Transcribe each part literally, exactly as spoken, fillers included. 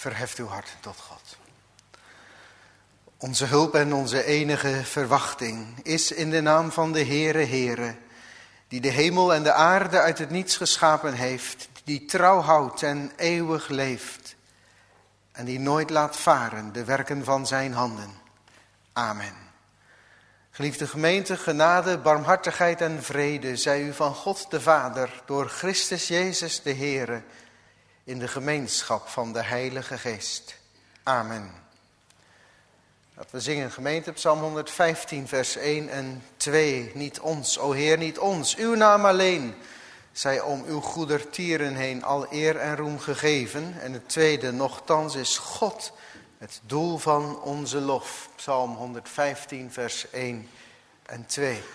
Verheft uw hart tot God. Onze hulp en onze enige verwachting is in de naam van de Heere, Heere, die de hemel en de aarde uit het niets geschapen heeft, die trouw houdt en eeuwig leeft en die nooit laat varen de werken van zijn handen. Amen. Geliefde gemeente, genade, barmhartigheid en vrede zij u van God de Vader door Christus Jezus de Heere in de gemeenschap van de Heilige Geest. Amen. Laten we zingen gemeente Psalm honderdvijftien vers één en twee. Niet ons, o Heer, niet ons, uw naam alleen, zij om uw goedertieren heen al eer en roem gegeven. En het tweede, nochtans is God het doel van onze lof. Psalm honderdvijftien vers één en twee.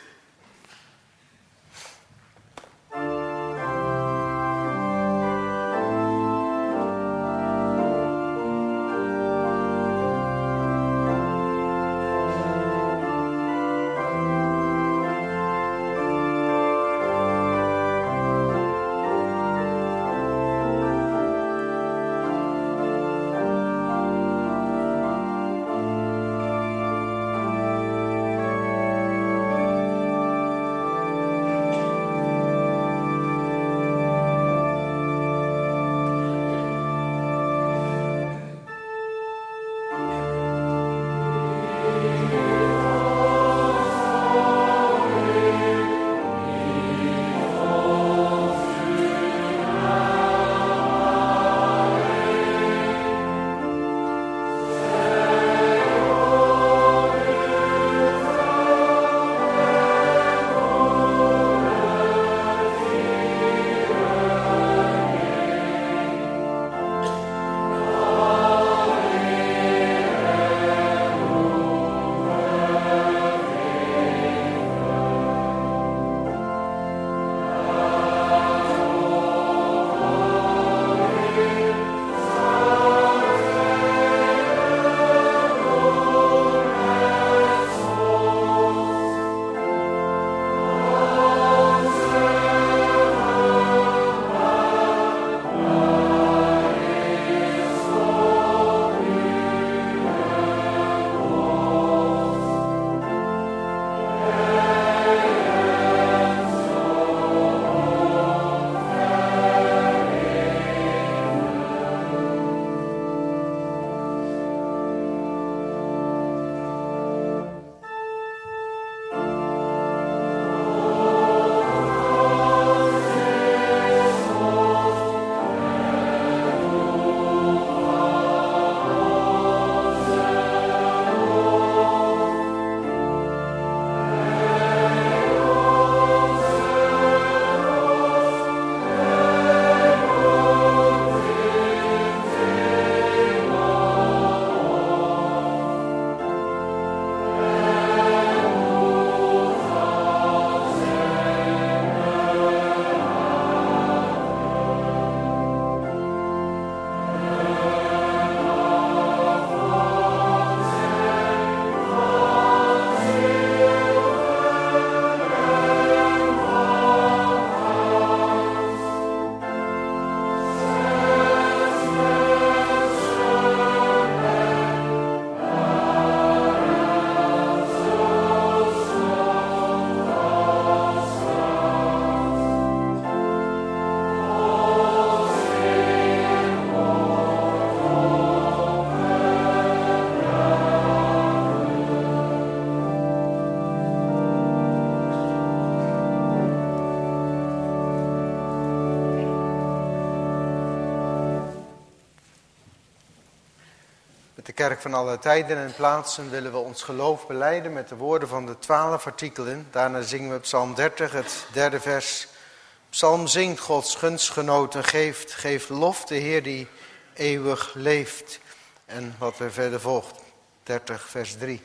De kerk van alle tijden en plaatsen willen we ons geloof belijden met de woorden van de twaalf artikelen. Daarna zingen we Psalm dertig, het derde vers. Psalm zingt, Gods gunstgenoten geeft, geeft lof de Heer die eeuwig leeft. En wat er verder volgt, dertig vers drie.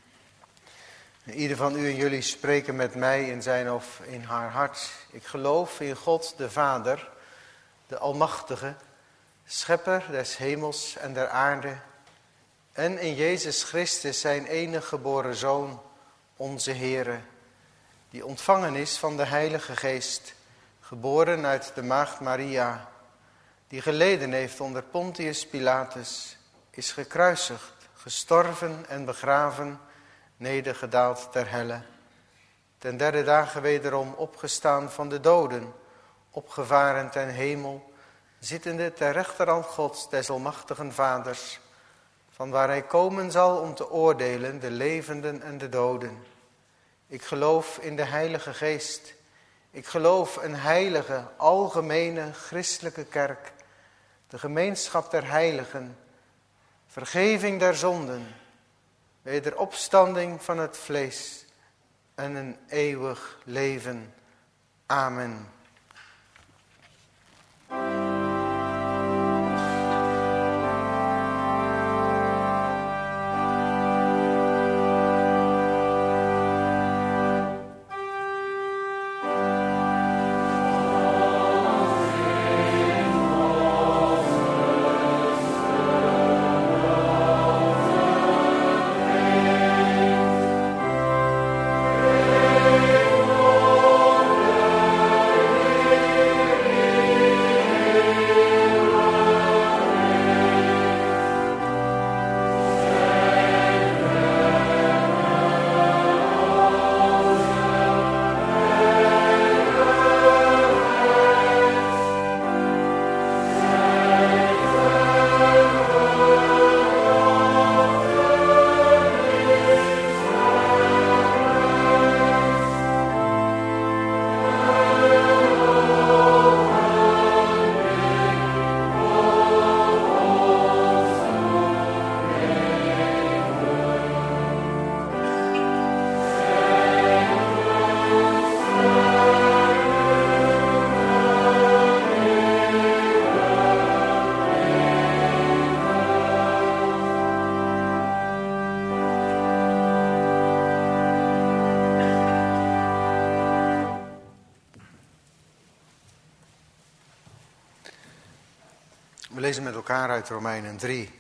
En ieder van u en jullie spreken met mij in zijn of in haar hart. Ik geloof in God de Vader, de Almachtige, Schepper des hemels en der aarde. En in Jezus Christus, zijn enige geboren Zoon, onze Heere, die ontvangen is van de Heilige Geest, geboren uit de maagd Maria, die geleden heeft onder Pontius Pilatus, is gekruisigd, gestorven en begraven, nedergedaald ter helle. Ten derde dagen wederom opgestaan van de doden, opgevaren ten hemel, zittende ter rechterhand Gods, des almachtigen Vaders, van waar hij komen zal om te oordelen de levenden en de doden. Ik geloof in de Heilige Geest. Ik geloof een heilige, algemene, christelijke kerk, de gemeenschap der heiligen, vergeving der zonden, wederopstanding van het vlees en een eeuwig leven. Amen. We lezen met elkaar uit Romeinen drie.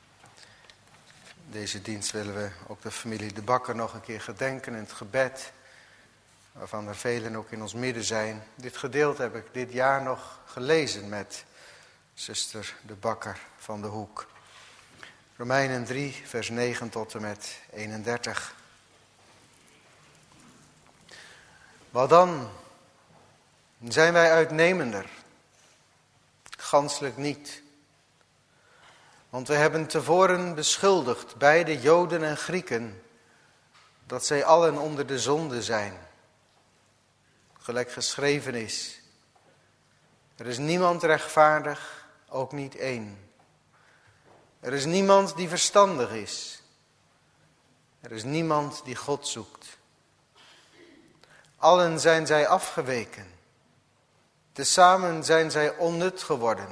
Deze dienst willen we ook de familie De Bakker nog een keer gedenken in het gebed, waarvan er velen ook in ons midden zijn. Dit gedeelte heb ik dit jaar nog gelezen met zuster De Bakker van de Hoek. Romeinen drie, vers negen tot en met eenendertig. Wat dan? Zijn wij uitnemender? Ganselijk niet. Want we hebben tevoren beschuldigd, beide Joden en Grieken, dat zij allen onder de zonde zijn. Gelijk geschreven is. Er is niemand rechtvaardig, ook niet één. Er is niemand die verstandig is. Er is niemand die God zoekt. Allen zijn zij afgeweken. Tezamen zijn zij onnut geworden.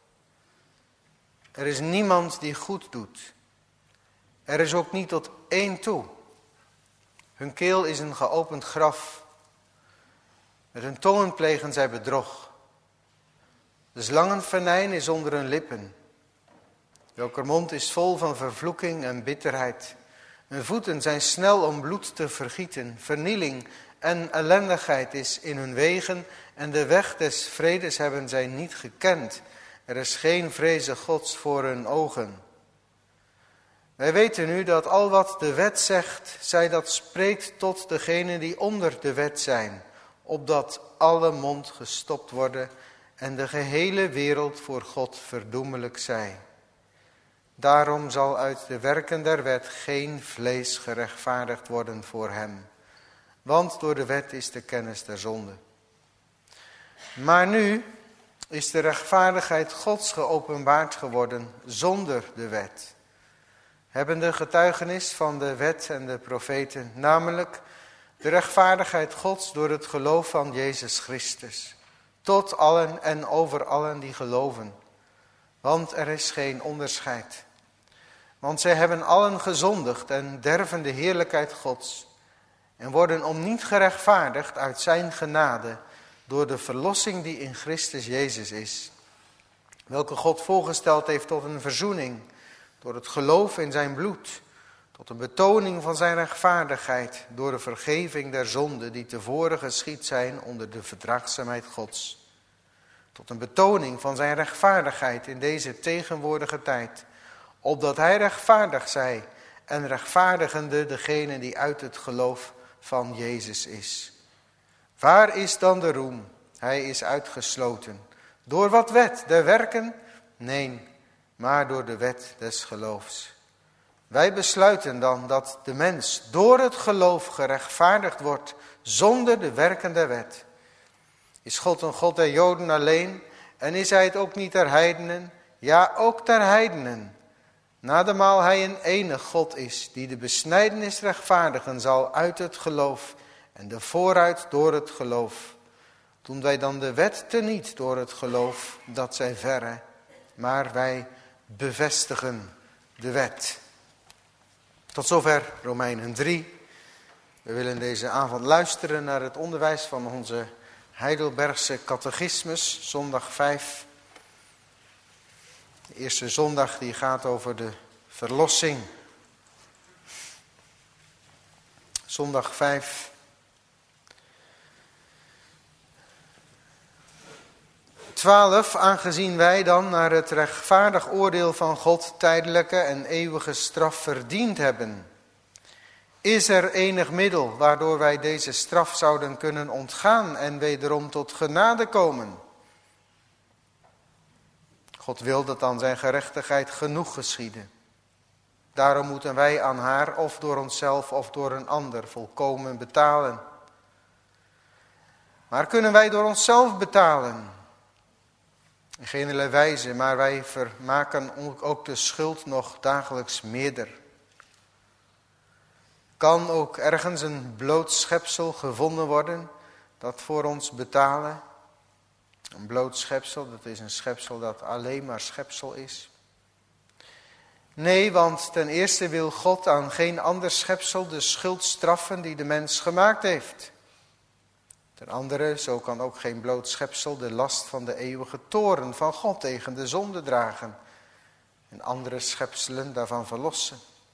Er is niemand die goed doet. Er is ook niet tot één toe. Hun keel is een geopend graf. Met hun tongen plegen zij bedrog. De slangenvenijn is onder hun lippen. Welker mond is vol van vervloeking en bitterheid. Hun voeten zijn snel om bloed te vergieten. Vernieling en ellendigheid is in hun wegen. En de weg des vredes hebben zij niet gekend. Er is geen vreze Gods voor hun ogen. Wij weten nu dat al wat de wet zegt, zij dat spreekt tot degenen die onder de wet zijn. Opdat alle mond gestopt worden en de gehele wereld voor God verdoemelijk zij. Daarom zal uit de werken der wet geen vlees gerechtvaardigd worden voor hem. Want door de wet is de kennis der zonde. Maar nu is de rechtvaardigheid Gods geopenbaard geworden zonder de wet. Hebben de getuigenis van de wet en de profeten, namelijk de rechtvaardigheid Gods door het geloof van Jezus Christus. Tot allen en over allen die geloven. Want er is geen onderscheid. Want zij hebben allen gezondigd en derven de heerlijkheid Gods. En worden om niet gerechtvaardigd uit zijn genade door de verlossing die in Christus Jezus is. Welke God voorgesteld heeft tot een verzoening door het geloof in zijn bloed. Tot een betoning van zijn rechtvaardigheid door de vergeving der zonden die tevoren geschied zijn onder de verdraagzaamheid Gods. tot een betoning van zijn rechtvaardigheid in deze tegenwoordige tijd, opdat hij rechtvaardig zij en rechtvaardigende degene die uit het geloof van Jezus is. Waar is dan de roem? Hij is uitgesloten. Door wat wet? De werken? Nee, maar door de wet des geloofs. Wij besluiten dan dat de mens door het geloof gerechtvaardigd wordt zonder de werken der wet. Is God een God der Joden alleen en is hij het ook niet der heidenen? Ja, ook der heidenen. Nademaal hij een enig God is, die de besnijdenis rechtvaardigen zal uit het geloof en de vooruit door het geloof. Doen wij dan de wet teniet door het geloof, dat zij verre, maar wij bevestigen de wet. Tot zover Romeinen drie. We willen deze avond luisteren naar het onderwijs van onze Heidelbergse catechismus, zondag vijf. De eerste zondag die gaat over de verlossing. Zondag vijf. twaalf. Aangezien wij dan naar het rechtvaardig oordeel van God tijdelijke en eeuwige straf verdiend hebben, is er enig middel waardoor wij deze straf zouden kunnen ontgaan en wederom tot genade komen? God wil dat aan zijn gerechtigheid genoeg geschieden. Daarom moeten wij aan haar of door onszelf of door een ander volkomen betalen. Maar kunnen wij door onszelf betalen? In geen wijze, maar wij vermaken ook de schuld nog dagelijks meerder. Kan ook ergens een bloot schepsel gevonden worden dat voor ons betalen? Een bloot schepsel, dat is een schepsel dat alleen maar schepsel is. Nee, want ten eerste wil God aan geen ander schepsel de schuld straffen die de mens gemaakt heeft. Ten andere, zo kan ook geen bloot schepsel de last van de eeuwige toorn van God tegen de zonde dragen en andere schepselen daarvan verlossen.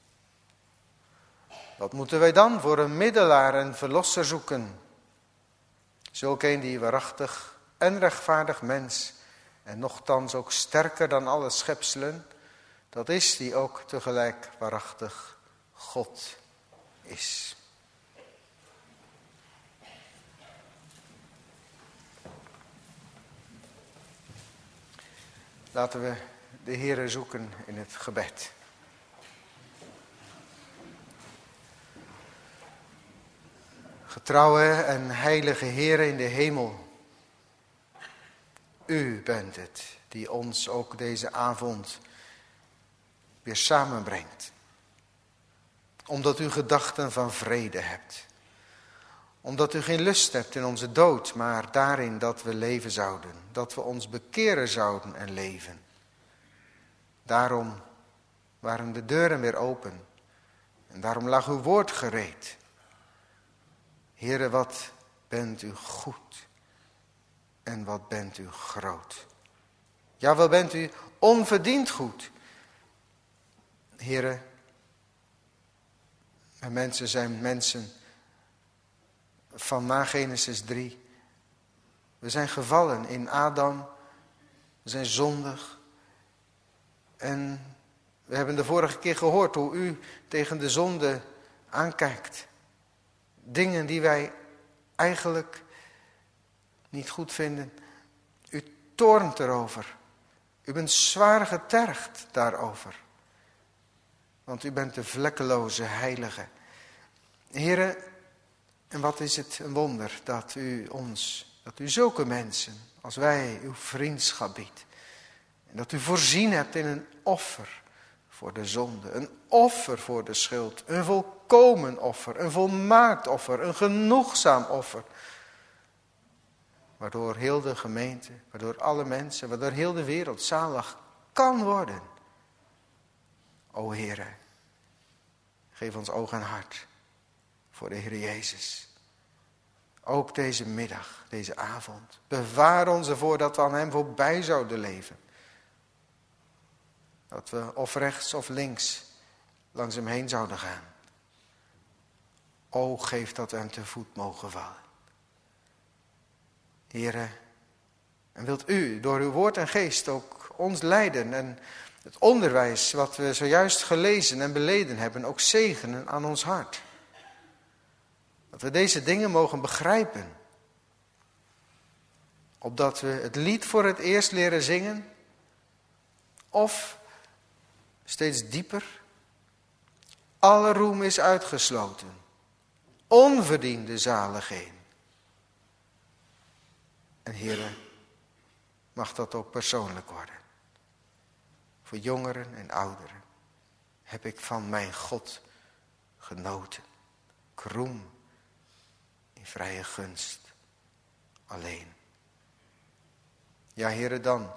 Wat moeten wij dan voor een middelaar en verlosser zoeken? Zulk een die waarachtig en rechtvaardig mens en nochtans ook sterker dan alle schepselen, dat is die ook tegelijk waarachtig God is. Laten we de Heere zoeken in het gebed. Getrouwe en heilige Heere in de hemel, u bent het die ons ook deze avond weer samenbrengt. Omdat u gedachten van vrede hebt. Omdat u geen lust hebt in onze dood, maar daarin dat we leven zouden. Dat we ons bekeren zouden en leven. Daarom waren de deuren weer open. En daarom lag uw woord gereed. Heere, wat bent u goed. En wat bent u groot. Ja, wat bent u onverdiend goed. Heere, en mensen zijn mensen van na Genesis drie. We zijn gevallen in Adam. We zijn zondig. En we hebben de vorige keer gehoord hoe u tegen de zonde aankijkt. Dingen die wij eigenlijk niet goed vinden. U toornt erover. U bent zwaar getergd daarover. Want u bent de vlekkeloze heilige. Here, en wat is het een wonder dat u ons, dat u zulke mensen als wij uw vriendschap biedt. En dat u voorzien hebt in een offer voor de zonde. Een offer voor de schuld. Een volkomen offer. Een volmaakt offer. Een genoegzaam offer. Waardoor heel de gemeente, waardoor alle mensen, waardoor heel de wereld zalig kan worden. O Heere, geef ons oog en hart voor de Heer Jezus. Ook deze middag, deze avond. Bewaar ons ervoor dat we aan hem voorbij zouden leven. Dat we of rechts of links langs hem heen zouden gaan. O, geef dat we hem te voet mogen vallen. Heere, En wilt u door uw woord en geest ook ons leiden en het onderwijs wat we zojuist gelezen en beleden hebben ook zegenen aan ons hart. Dat we deze dingen mogen begrijpen. Opdat we het lied voor het eerst leren zingen. Of steeds dieper. Alle roem is uitgesloten. Onverdiende zaligheid. En Heere, mag dat ook persoonlijk worden. Voor jongeren en ouderen heb ik van mijn God genoten. Ik roem in vrije gunst alleen. Ja, Heere, dan,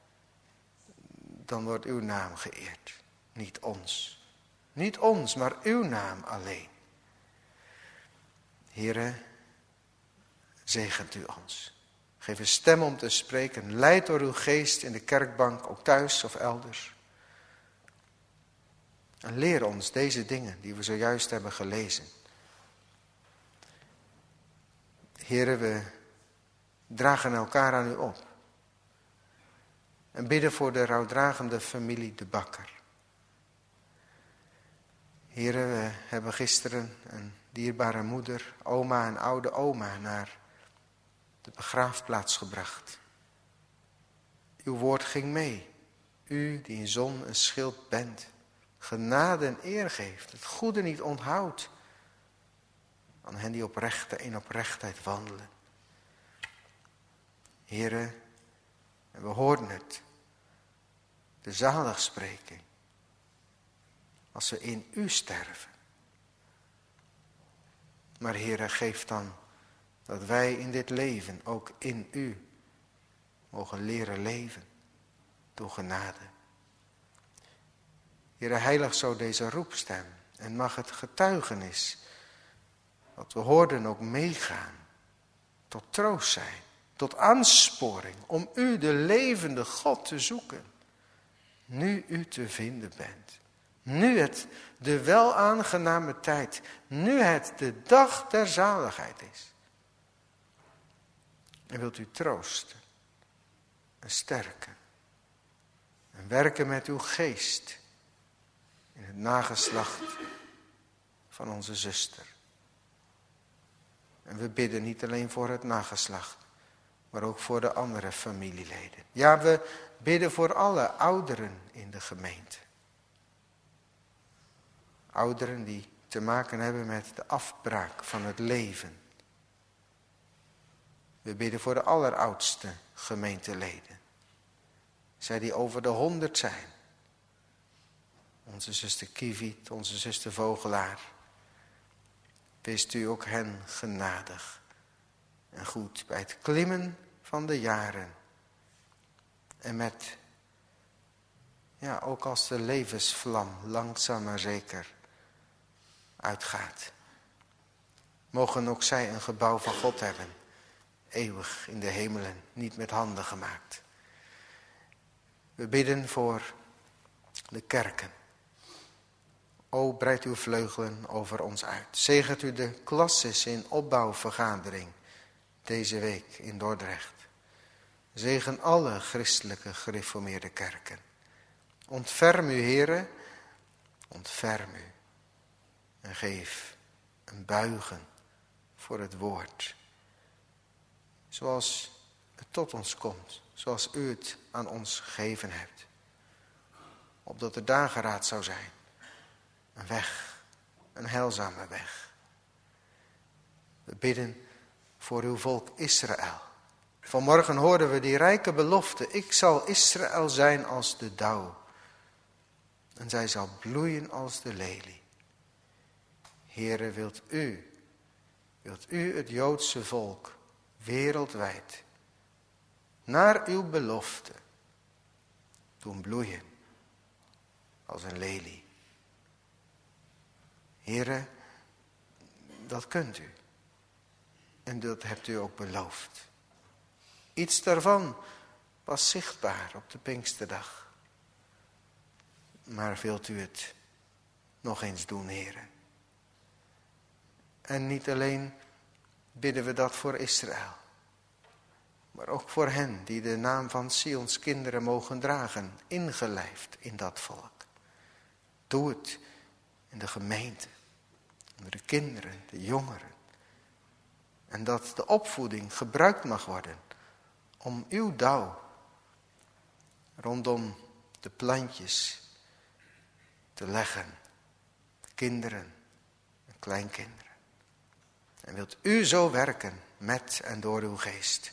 dan wordt uw naam geëerd. Niet ons. Niet ons, maar uw naam alleen. Heere, zegent u ons. Geef een stem om te spreken. Leid door uw geest in de kerkbank, ook thuis of elders. En leer ons deze dingen die we zojuist hebben gelezen. Heere, we dragen elkaar aan u op. En bidden voor de rouwdragende familie De Bakker. Heere, we hebben gisteren een dierbare moeder, oma en oude oma, naar de begraafplaats gebracht. Uw woord ging mee. U die in zon en schild bent, genade en eer geeft, het goede niet onthoudt aan hen die oprechte in oprechtheid wandelen. Heere, en we hoorden het, de zaligspreking, als we in u sterven. Maar Heere, geef dan dat wij in dit leven ook in u mogen leren leven door genade. Heere, heilig zo deze roepstem en mag het getuigenis wat we hoorden ook meegaan, tot troost zijn, tot aansporing om u, de levende God, te zoeken. Nu u te vinden bent. Nu het de welaangename tijd. Nu het de dag der zaligheid is. En wilt u troosten en sterken. En werken met uw geest in het nageslacht van onze zuster. En we bidden niet alleen voor het nageslacht, maar ook voor de andere familieleden. Ja, we bidden voor alle ouderen in de gemeente. Ouderen die te maken hebben met de afbraak van het leven. We bidden voor de alleroudste gemeenteleden. Zij die over de honderd zijn. Onze zuster Kieviet, onze zuster Vogelaar. Wees u ook hen genadig en goed bij het klimmen van de jaren. En met, ja, ook als de levensvlam langzaam maar zeker uitgaat. Mogen ook zij een gebouw van God hebben. Eeuwig in de hemelen, niet met handen gemaakt. We bidden voor de kerken. O, breid uw vleugelen over ons uit. Zegent u de klasses in opbouwvergadering deze week in Dordrecht. Zegen alle christelijke gereformeerde kerken. Ontferm u, Heere, ontferm u. En geef een buigen voor het woord. Zoals het tot ons komt. Zoals u het aan ons gegeven hebt. Opdat de dageraad zou zijn. Een weg. Een heilzame weg. We bidden voor uw volk Israël. Vanmorgen hoorden we die rijke belofte. Ik zal Israël zijn als de dauw. En zij zal bloeien als de lelie. Heere, wilt u, wilt u het Joodse volk wereldwijd naar uw belofte doen bloeien als een lelie. Heere, dat kunt u. En dat hebt u ook beloofd. Iets daarvan was zichtbaar op de Pinksterdag. Maar wilt u het nog eens doen, Heere? En niet alleen bidden we dat voor Israël. Maar ook voor hen die de naam van Sions kinderen mogen dragen, ingelijfd in dat volk. Doe het in de gemeente, onder de kinderen, de jongeren. En dat de opvoeding gebruikt mag worden om uw dauw rondom de plantjes te leggen. Kinderen en kleinkinderen. En wilt u zo werken met en door uw geest.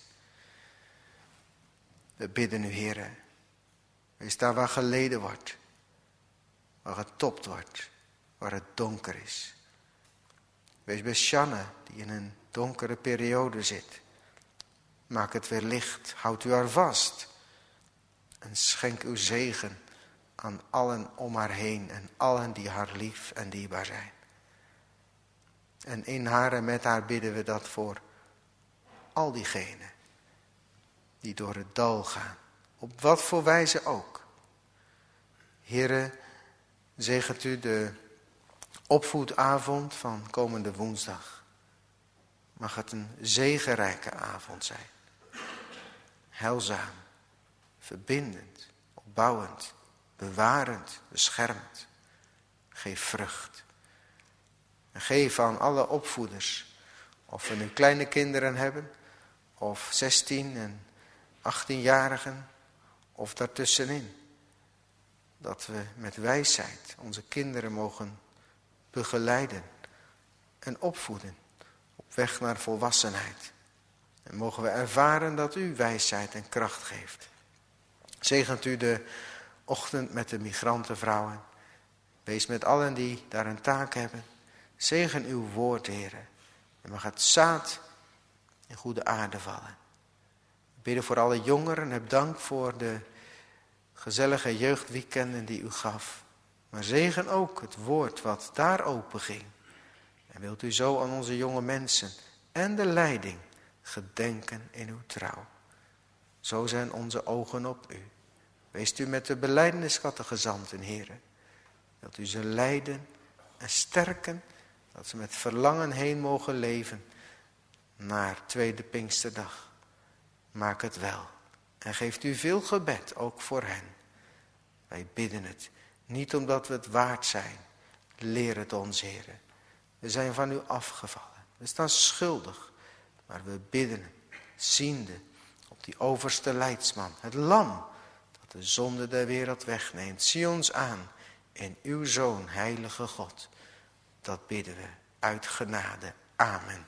We bidden u, Heere, wees daar waar geleden wordt, waar getopt wordt, waar het donker is. Wees bij Sjanne, die in een donkere periode zit. Maak het weer licht, houd u haar vast. En schenk uw zegen aan allen om haar heen en allen die haar lief en dierbaar zijn. En in haar en met haar bidden we dat voor al diegenen die door het dal gaan, op wat voor wijze ook. Heere, zegent u de opvoedavond van komende woensdag. Mag het een zegenrijke avond zijn. Heilzaam, verbindend, opbouwend, bewarend, beschermend. Geef vrucht. En geef aan alle opvoeders, of we nu kleine kinderen hebben, of zestien en achttienjarigen, of daartussenin. Dat we met wijsheid onze kinderen mogen begeleiden en opvoeden op weg naar volwassenheid. En mogen we ervaren dat u wijsheid en kracht geeft. Zegent u de ochtend met de migrantenvrouwen. Wees met allen die daar een taak hebben. Zegen uw woord, Heere. En mag het zaad in goede aarde vallen. We bidden voor alle jongeren. Heb dank voor de gezellige jeugdweekenden die u gaf. Maar zegen ook het woord wat daar open ging. En wilt u zo aan onze jonge mensen en de leiding gedenken in uw trouw. Zo zijn onze ogen op u. Weest u met de belijdenniskattegezanten, Heere. Wilt u ze leiden en sterken, dat ze met verlangen heen mogen leven naar tweede Pinksterdag. Maak het wel. En geeft u veel gebed, ook voor hen. Wij bidden het, niet omdat we het waard zijn. Leer het ons, Heere. We zijn van u afgevallen. We staan schuldig. Maar we bidden, ziende op die overste leidsman, het lam, dat de zonde der wereld wegneemt. Zie ons aan in uw Zoon, heilige God. Dat bidden we uit genade. Amen.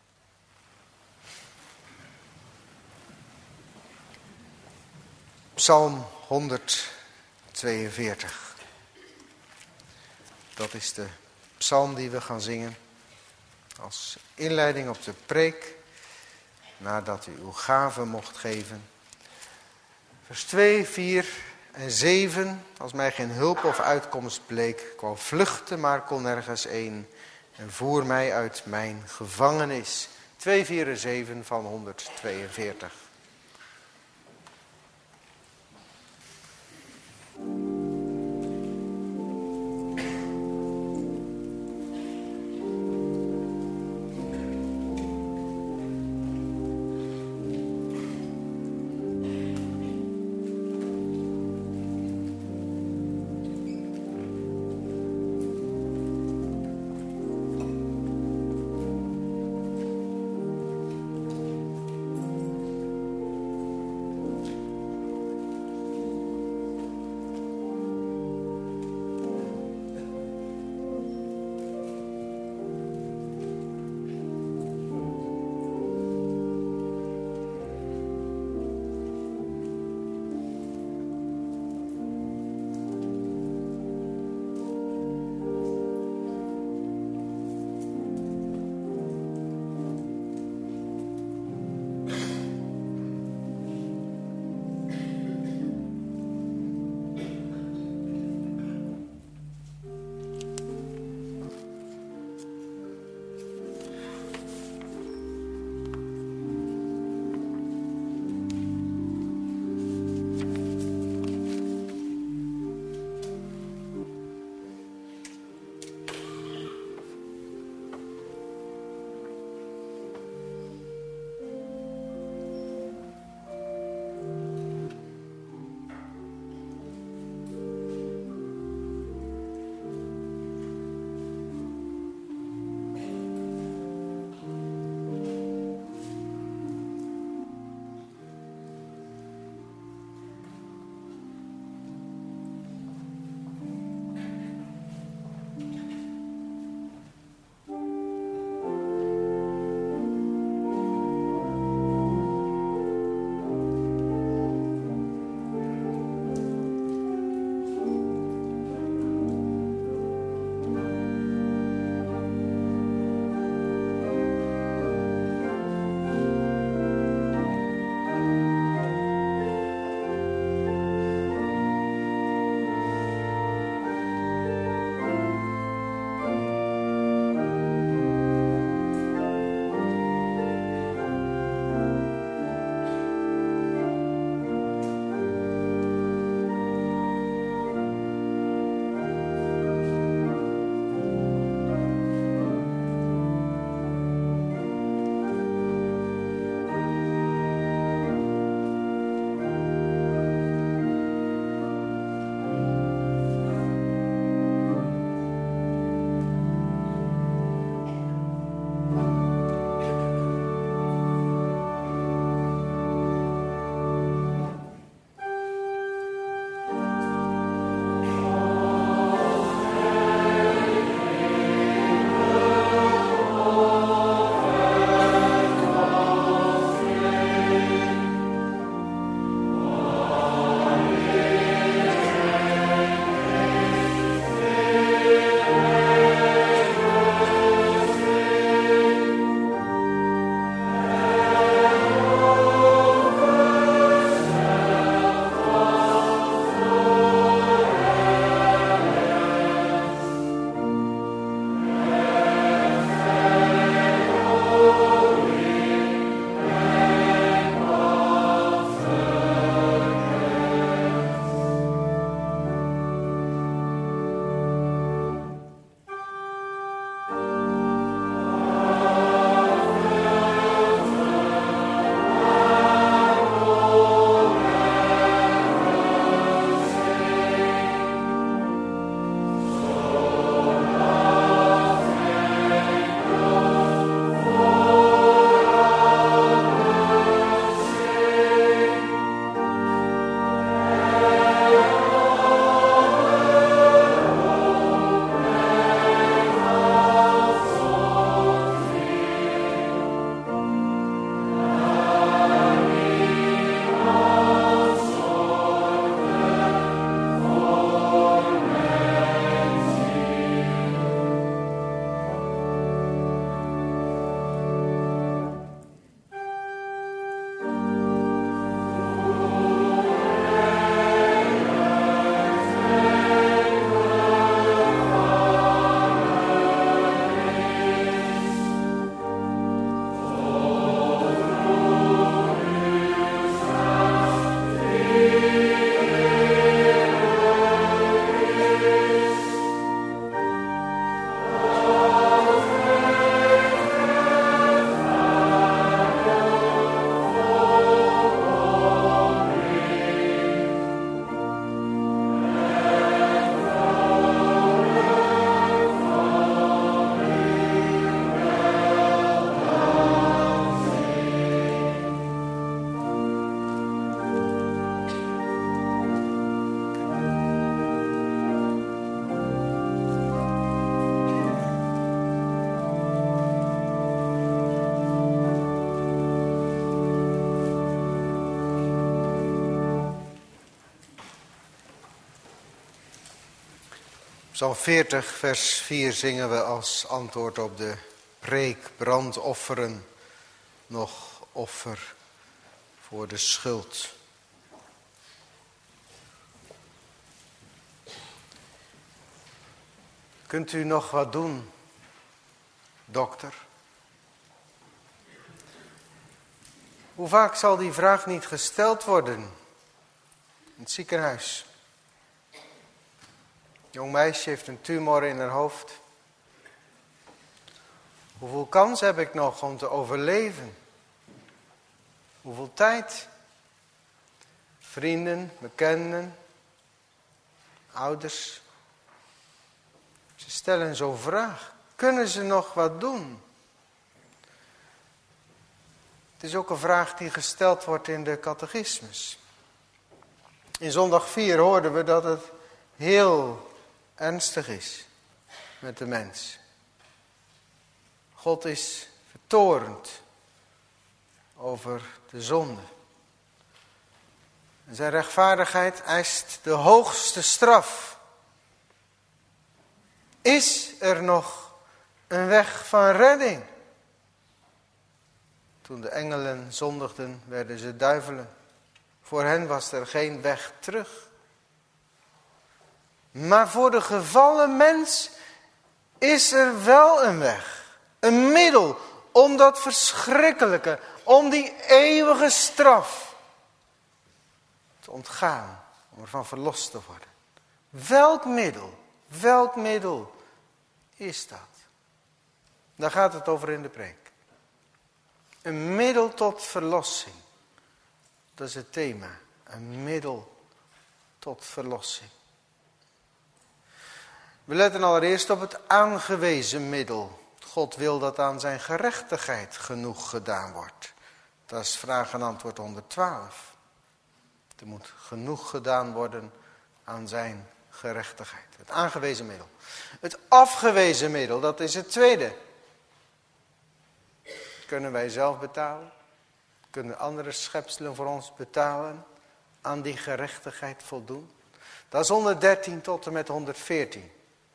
Psalm honderdtweeënveertig. Dat is de psalm die we gaan zingen als inleiding op de preek, nadat u uw gave mocht geven. Vers twee, vier en zeven, als mij geen hulp of uitkomst bleek, ik wou vluchten, maar kon nergens een, en voer mij uit mijn gevangenis. twee, vier en zeven van honderdtweeënveertig. Psalm veertig, vers vier zingen we als antwoord op de preek: brandofferen, nog offer voor de schuld. Kunt u nog wat doen, dokter? Hoe vaak zal die vraag niet gesteld worden in het ziekenhuis? Een jong meisje heeft een tumor in haar hoofd. Hoeveel kans heb ik nog om te overleven? Hoeveel tijd? Vrienden, bekenden, ouders. Ze stellen zo'n vraag. Kunnen ze nog wat doen? Het is ook een vraag die gesteld wordt in de catechismus. In zondag vier hoorden we dat het heel ernstig is met de mens. God is vertoornd over de zonde. En zijn rechtvaardigheid eist de hoogste straf. Is er nog een weg van redding? Toen de engelen zondigden, werden ze duivelen. Voor hen was er geen weg terug. Maar voor de gevallen mens is er wel een weg. Een middel om dat verschrikkelijke, om die eeuwige straf te ontgaan. Om ervan verlost te worden. Welk middel, welk middel is dat? Daar gaat het over in de preek. Een middel tot verlossing. Dat is het thema. Een middel tot verlossing. We letten allereerst op het aangewezen middel. God wil dat aan zijn gerechtigheid genoeg gedaan wordt. Dat is vraag en antwoord honderdtwaalf. Er moet genoeg gedaan worden aan zijn gerechtigheid. Het aangewezen middel. Het afgewezen middel, dat is het tweede. Kunnen wij zelf betalen? Kunnen andere schepselen voor ons betalen? Aan die gerechtigheid voldoen? Dat is honderddertien tot en met honderdveertien.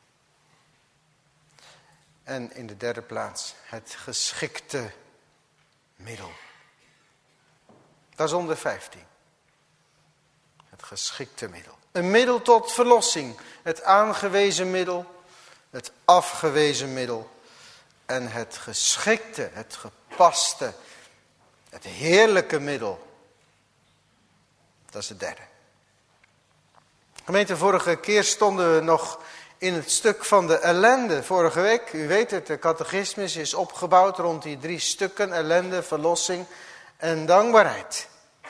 En in de derde plaats het geschikte middel. Dat is honderdvijftien. Het geschikte middel. Een middel tot verlossing. Het aangewezen middel. Het afgewezen middel. En het geschikte, het gepaste, het heerlijke middel. Dat is het derde. Gemeente, vorige keer stonden we nog in het stuk van de ellende. Vorige week, u weet het, de catechismus is opgebouwd rond die drie stukken: ellende, verlossing en dankbaarheid.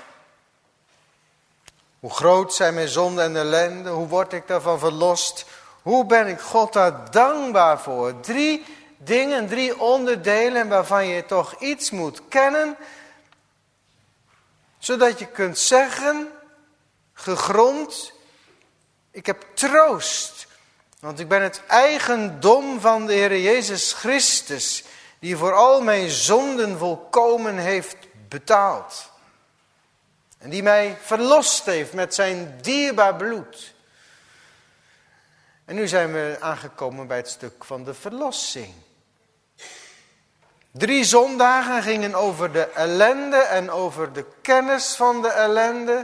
Hoe groot zijn mijn zonde en ellende? Hoe word ik daarvan verlost? Hoe ben ik God daar dankbaar voor? Drie dingen, drie onderdelen waarvan je toch iets moet kennen, zodat je kunt zeggen, gegrond, ik heb troost. Want ik ben het eigendom van de Heer Jezus Christus, die voor al mijn zonden volkomen heeft betaald. En die mij verlost heeft met zijn dierbaar bloed. En nu zijn we aangekomen bij het stuk van de verlossing. Drie zondagen gingen over de ellende en over de kennis van de ellende.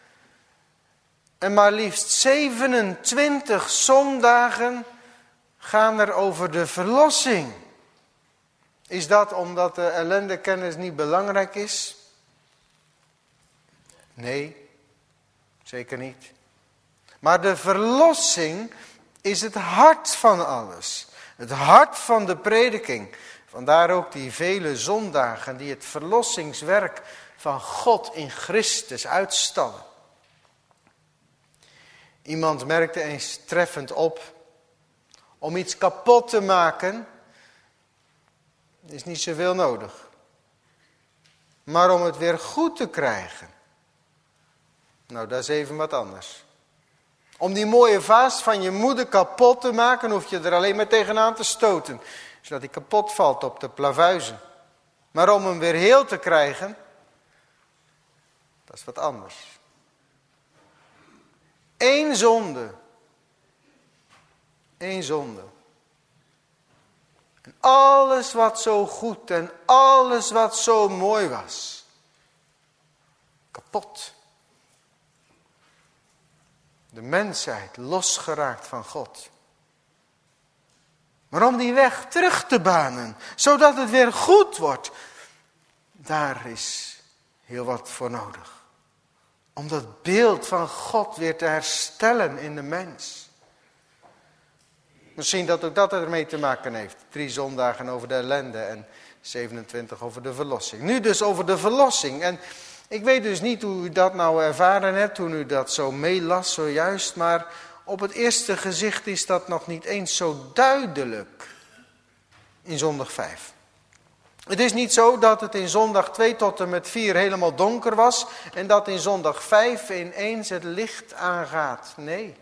En maar liefst zevenentwintig zondagen gaan er over de verlossing. Is dat omdat de ellendekennis niet belangrijk is? Nee, zeker niet. Maar de verlossing is het hart van alles. Het hart van de prediking. Vandaar ook die vele zondagen die het verlossingswerk van God in Christus uitstallen. Iemand merkte eens treffend op, om iets kapot te maken is niet zoveel nodig. Maar om het weer goed te krijgen, nou dat is even wat anders. Om die mooie vaas van je moeder kapot te maken, hoef je er alleen maar tegenaan te stoten, zodat hij kapot valt op de plavuizen. Maar om hem weer heel te krijgen, dat is wat anders. Eén zonde. Eén zonde. En alles wat zo goed en alles wat zo mooi was. Kapot. De mensheid losgeraakt van God. Maar om die weg terug te banen, zodat het weer goed wordt, daar is heel wat voor nodig. Om dat beeld van God weer te herstellen in de mens. Misschien dat ook dat ermee te maken heeft. Drie zondagen over de ellende en zevenentwintig over de verlossing. Nu dus over de verlossing. En ik weet dus niet hoe u dat nou ervaren hebt, toen u dat zo meelas zojuist. Maar op het eerste gezicht is dat nog niet eens zo duidelijk in zondag vijf. Het is niet zo dat het in zondag twee tot en met vier helemaal donker was en dat in zondag vijf ineens het licht aangaat. Nee.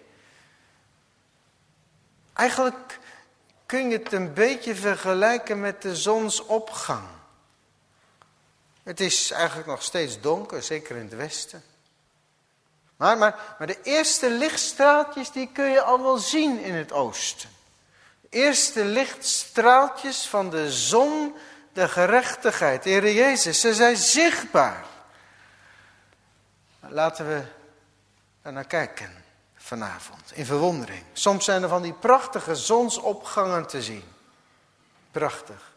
Eigenlijk kun je het een beetje vergelijken met de zonsopgang. Het is eigenlijk nog steeds donker, zeker in het westen. Maar, maar, maar de eerste lichtstraaltjes die kun je al wel zien in het oosten. De eerste lichtstraaltjes van de zon, de gerechtigheid, de Heer Jezus, ze zijn zichtbaar. Laten we er naar kijken vanavond, in verwondering. Soms zijn er van die prachtige zonsopgangen te zien. Prachtig.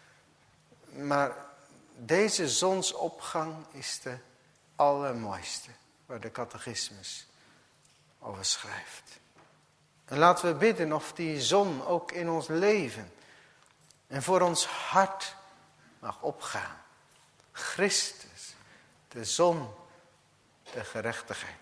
Maar deze zonsopgang is de allermooiste, waar de catechismus over schrijft. En laten we bidden of die zon ook in ons leven en voor ons hart mag opgaan. Christus, de zon der gerechtigheid.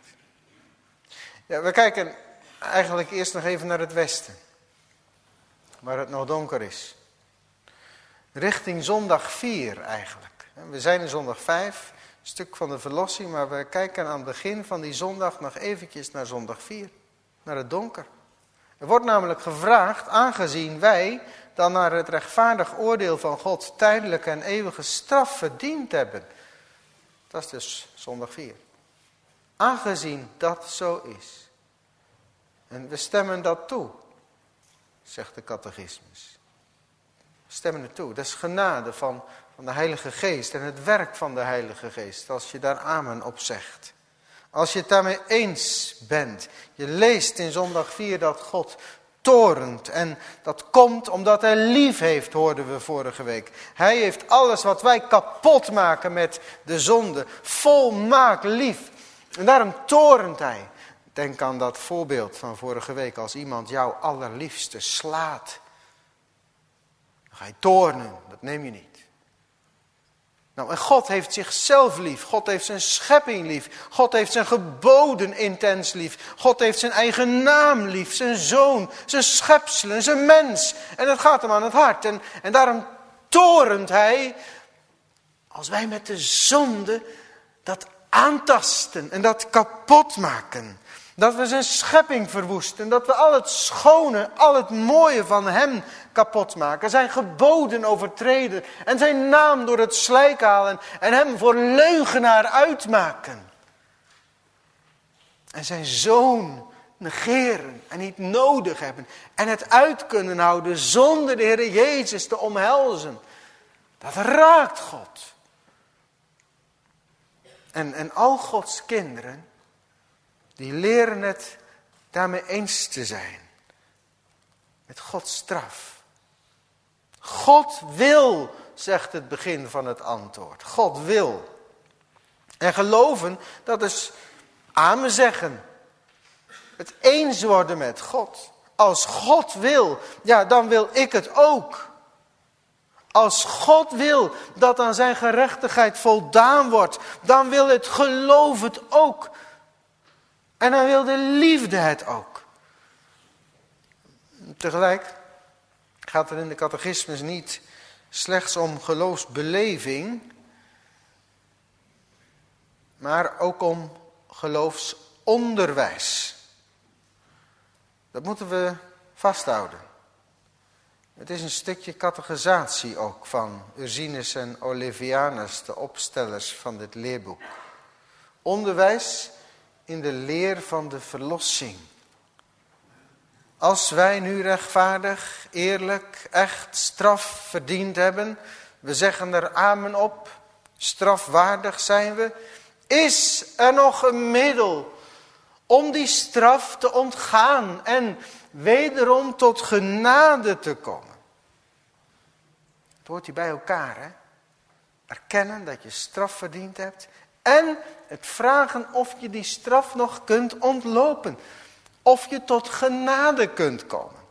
Ja, we kijken eigenlijk eerst nog even naar het westen, waar het nog donker is. Richting zondag vier eigenlijk. We zijn in zondag vijf, een stuk van de verlossing, maar we kijken aan het begin van die zondag nog eventjes naar zondag vier, naar het donker. Er wordt namelijk gevraagd, aangezien wij dan naar het rechtvaardig oordeel van God tijdelijke en eeuwige straf verdiend hebben. Dat is dus zondag vier. Aangezien dat zo is. En we stemmen dat toe, zegt de catechismus. We stemmen het toe. Dat is genade van, van de Heilige Geest en het werk van de Heilige Geest. Als je daar amen op zegt. Als je het daarmee eens bent. Je leest in zondag vier dat God torent. En dat komt omdat hij lief heeft, hoorden we vorige week. Hij heeft alles wat wij kapot maken met de zonde volmaakt lief. En daarom torent hij. Denk aan dat voorbeeld van vorige week. Als iemand jouw allerliefste slaat. Dan ga je toornen. Dat neem je niet. Nou, en God heeft zichzelf lief. God heeft zijn schepping lief. God heeft zijn geboden intens lief. God heeft zijn eigen naam lief. Zijn zoon, zijn schepselen, zijn mens. En het gaat hem aan het hart. En, en daarom torent hij. Als wij met de zonde dat aantasten en dat kapot maken. Dat we zijn schepping verwoesten. Dat we al het schone, al het mooie van hem kapot maken. Zijn geboden overtreden. En zijn naam door het slijk halen. En hem voor leugenaar uitmaken. En zijn zoon negeren en niet nodig hebben. En het uit kunnen houden zonder de Heer Jezus te omhelzen. Dat raakt God. En, en al Gods kinderen, die leren het daarmee eens te zijn. Met Gods straf. God wil, zegt het begin van het antwoord. God wil. En geloven, dat is amen zeggen. Het eens worden met God. Als God wil, ja, dan wil ik het ook. Als God wil dat aan zijn gerechtigheid voldaan wordt, dan wil het geloof het ook. En dan wil de liefde het ook. Tegelijk gaat er in de catechismus niet slechts om geloofsbeleving, maar ook om geloofsonderwijs. Dat moeten we vasthouden. Het is een stukje catechisatie ook van Ursinus en Olevianus, de opstellers van dit leerboek. Onderwijs in de leer van de verlossing. Als wij nu rechtvaardig, eerlijk, echt straf verdiend hebben, we zeggen er amen op, strafwaardig zijn we, is er nog een middel om die straf te ontgaan en wederom tot genade te komen. Het hoort hier bij elkaar, hè? Erkennen dat je straf verdiend hebt en het vragen of je die straf nog kunt ontlopen. Of je tot genade kunt komen.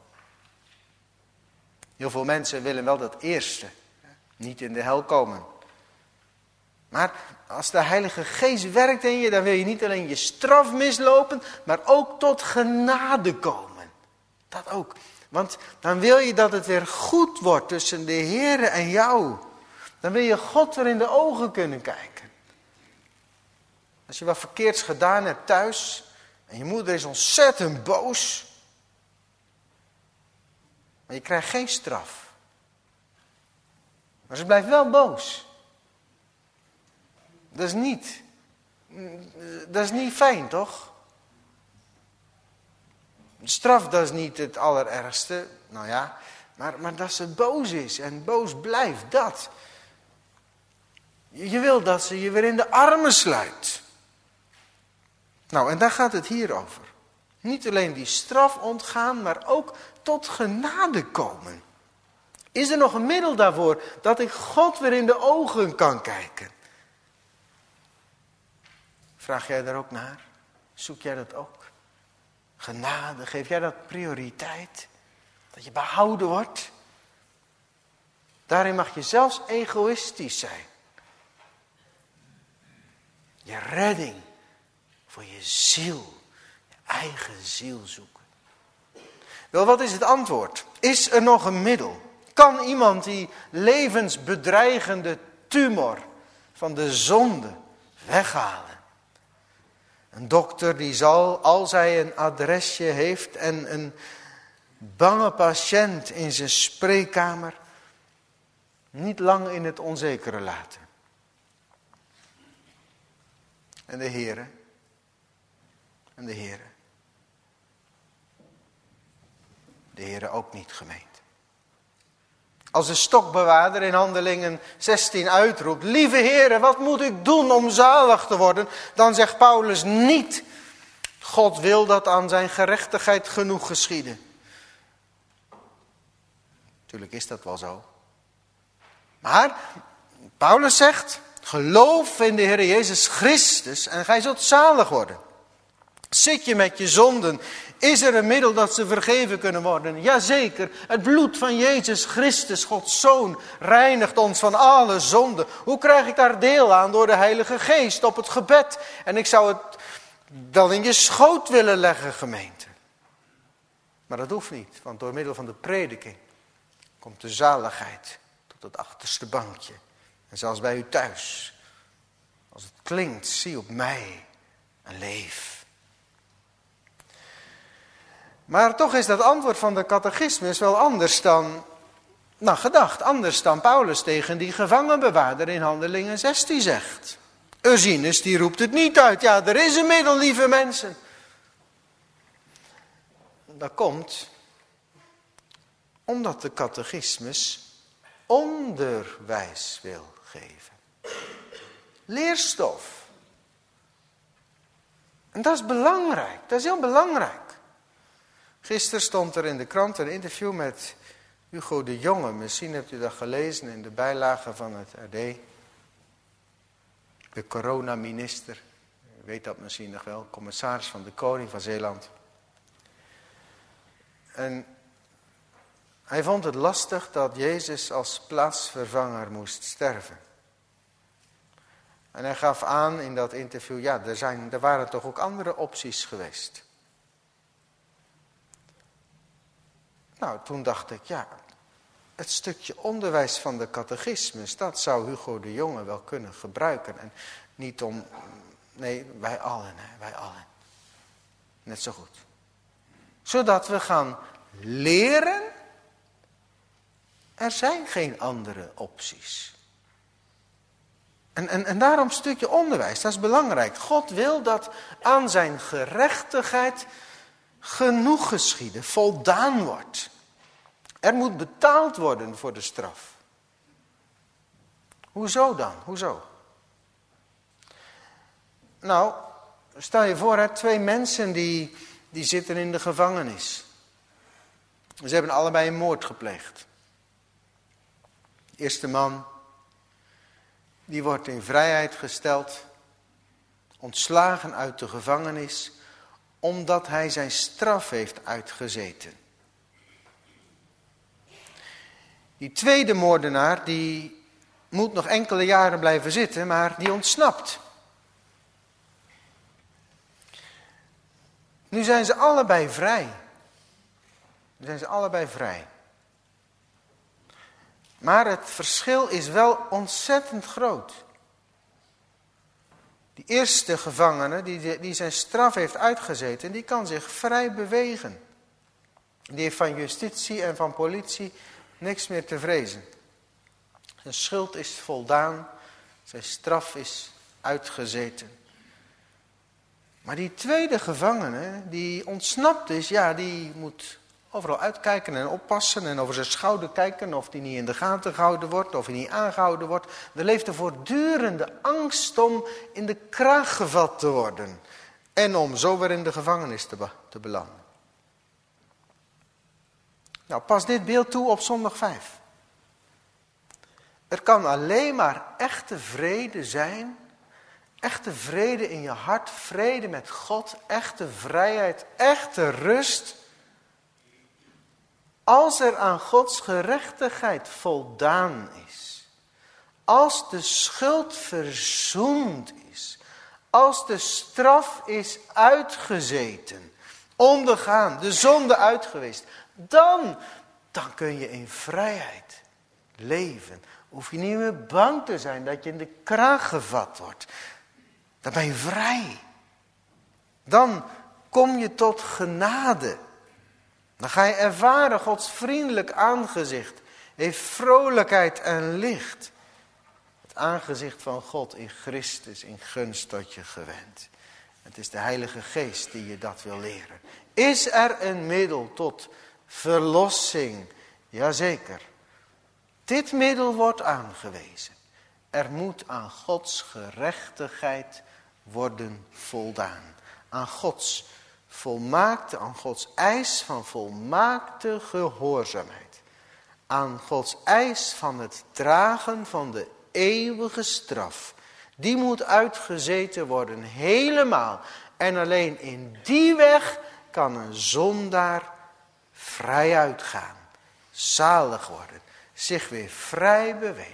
Heel veel mensen willen wel dat eerste. Niet in de hel komen. Maar als de Heilige Geest werkt in je, dan wil je niet alleen je straf mislopen, maar ook tot genade komen. Dat ook. Want dan wil je dat het weer goed wordt tussen de Heere en jou. Dan wil je God weer in de ogen kunnen kijken. Als je wat verkeerds gedaan hebt thuis en je moeder is ontzettend boos, maar je krijgt geen straf. Maar ze blijft wel boos. Dat is niet, dat is niet fijn, toch? Straf, dat is niet het allerergste. Nou ja, maar, maar dat ze boos is en boos blijft, dat. Je wil dat ze je weer in de armen sluit. Nou, en daar gaat het hier over. Niet alleen die straf ontgaan, maar ook tot genade komen. Is er nog een middel daarvoor dat ik God weer in de ogen kan kijken? Vraag jij daar ook naar? Zoek jij dat ook? Genade, geef jij dat prioriteit? Dat je behouden wordt? Daarin mag je zelfs egoïstisch zijn. Je redding voor je ziel, je eigen ziel zoeken. Wel, wat is het antwoord? Is er nog een middel? Kan iemand die levensbedreigende tumor van de zonde weghalen? Een dokter die zal, als hij een adresje heeft en een bange patiënt in zijn spreekkamer, niet lang in het onzekere laten. En de Heere, en de Heere, de Heere ook niet, gemeente. Als de stokbewaarder in Handelingen zestien uitroept, lieve Heere, wat moet ik doen om zalig te worden? Dan zegt Paulus niet, God wil dat aan zijn gerechtigheid genoeg geschieden. Natuurlijk is dat wel zo. Maar Paulus zegt, geloof in de Heer Jezus Christus en gij zult zalig worden. Zit je met je zonden, is er een middel dat ze vergeven kunnen worden? Jazeker, het bloed van Jezus Christus, Gods Zoon, reinigt ons van alle zonden. Hoe krijg ik daar deel aan? Door de Heilige Geest, op het gebed. En ik zou het wel in je schoot willen leggen, gemeente. Maar dat hoeft niet, want door middel van de prediking komt de zaligheid tot het achterste bankje. En zelfs bij u thuis. Als het klinkt, zie op mij en leef. Maar toch is dat antwoord van de catechismus wel anders dan, nou gedacht, anders dan Paulus tegen die gevangenbewaarder in Handelingen zestien zegt. Ursinus die roept het niet uit. Ja, er is een middel, lieve mensen. Dat komt omdat de catechismus onderwijs wil geven. Leerstof. En dat is belangrijk. Dat is heel belangrijk. Gisteren stond er in de krant een interview met Hugo de Jonge. Misschien hebt u dat gelezen in de bijlage van het R D. De coronaminister. U weet dat misschien nog wel. Commissaris van de Koning van Zeeland. En hij vond het lastig dat Jezus als plaatsvervanger moest sterven. En hij gaf aan in dat interview, ja, er, zijn, er waren toch ook andere opties geweest. Nou, toen dacht ik, ja, het stukje onderwijs van de catechismus, dat zou Hugo de Jonge wel kunnen gebruiken. En niet om, nee, wij allen, hè, wij allen. Net zo goed. Zodat we gaan leren, er zijn geen andere opties. En, en, en daarom een stukje onderwijs, dat is belangrijk. God wil dat aan zijn gerechtigheid genoeg geschieden, voldaan wordt. Er moet betaald worden voor de straf. Hoezo dan? Hoezo? Nou, stel je voor, hè, twee mensen die, die zitten in de gevangenis. Ze hebben allebei een moord gepleegd. De eerste man, die wordt in vrijheid gesteld, ontslagen uit de gevangenis, omdat hij zijn straf heeft uitgezeten. Die tweede moordenaar, die moet nog enkele jaren blijven zitten, maar die ontsnapt. Nu zijn ze allebei vrij. Nu zijn ze allebei vrij. Maar het verschil is wel ontzettend groot. Die eerste gevangene die, die zijn straf heeft uitgezeten, die kan zich vrij bewegen. Die heeft van justitie en van politie niks meer te vrezen. Zijn schuld is voldaan, zijn straf is uitgezeten. Maar die tweede gevangene die ontsnapt is, ja, die moet overal uitkijken en oppassen en over zijn schouder kijken of die niet in de gaten gehouden wordt, of hij niet aangehouden wordt. Er leeft een voortdurende angst om in de kraag gevat te worden en om zo weer in de gevangenis te, be- te belanden. Nou, pas dit beeld toe op zondag vijf. Er kan alleen maar echte vrede zijn, echte vrede in je hart, vrede met God, echte vrijheid, echte rust, als er aan Gods gerechtigheid voldaan is. Als de schuld verzoend is. Als de straf is uitgezeten. Ondergaan, de zonde uitgeweest. Dan, dan kun je in vrijheid leven. Hoef je niet meer bang te zijn dat je in de kraag gevat wordt. Dan ben je vrij. Dan kom je tot genade. Dan ga je ervaren Gods vriendelijk aangezicht. Heeft vrolijkheid en licht. Het aangezicht van God in Christus in gunst tot je gewend. Het is de Heilige Geest die je dat wil leren. Is er een middel tot verlossing? Jazeker. Dit middel wordt aangewezen. Er moet aan Gods gerechtigheid worden voldaan. Aan Gods volmaakte, aan Gods eis van volmaakte gehoorzaamheid. Aan Gods eis van het dragen van de eeuwige straf. Die moet uitgezeten worden, helemaal. En alleen in die weg kan een zondaar vrij uitgaan. Zalig worden. Zich weer vrij bewegen.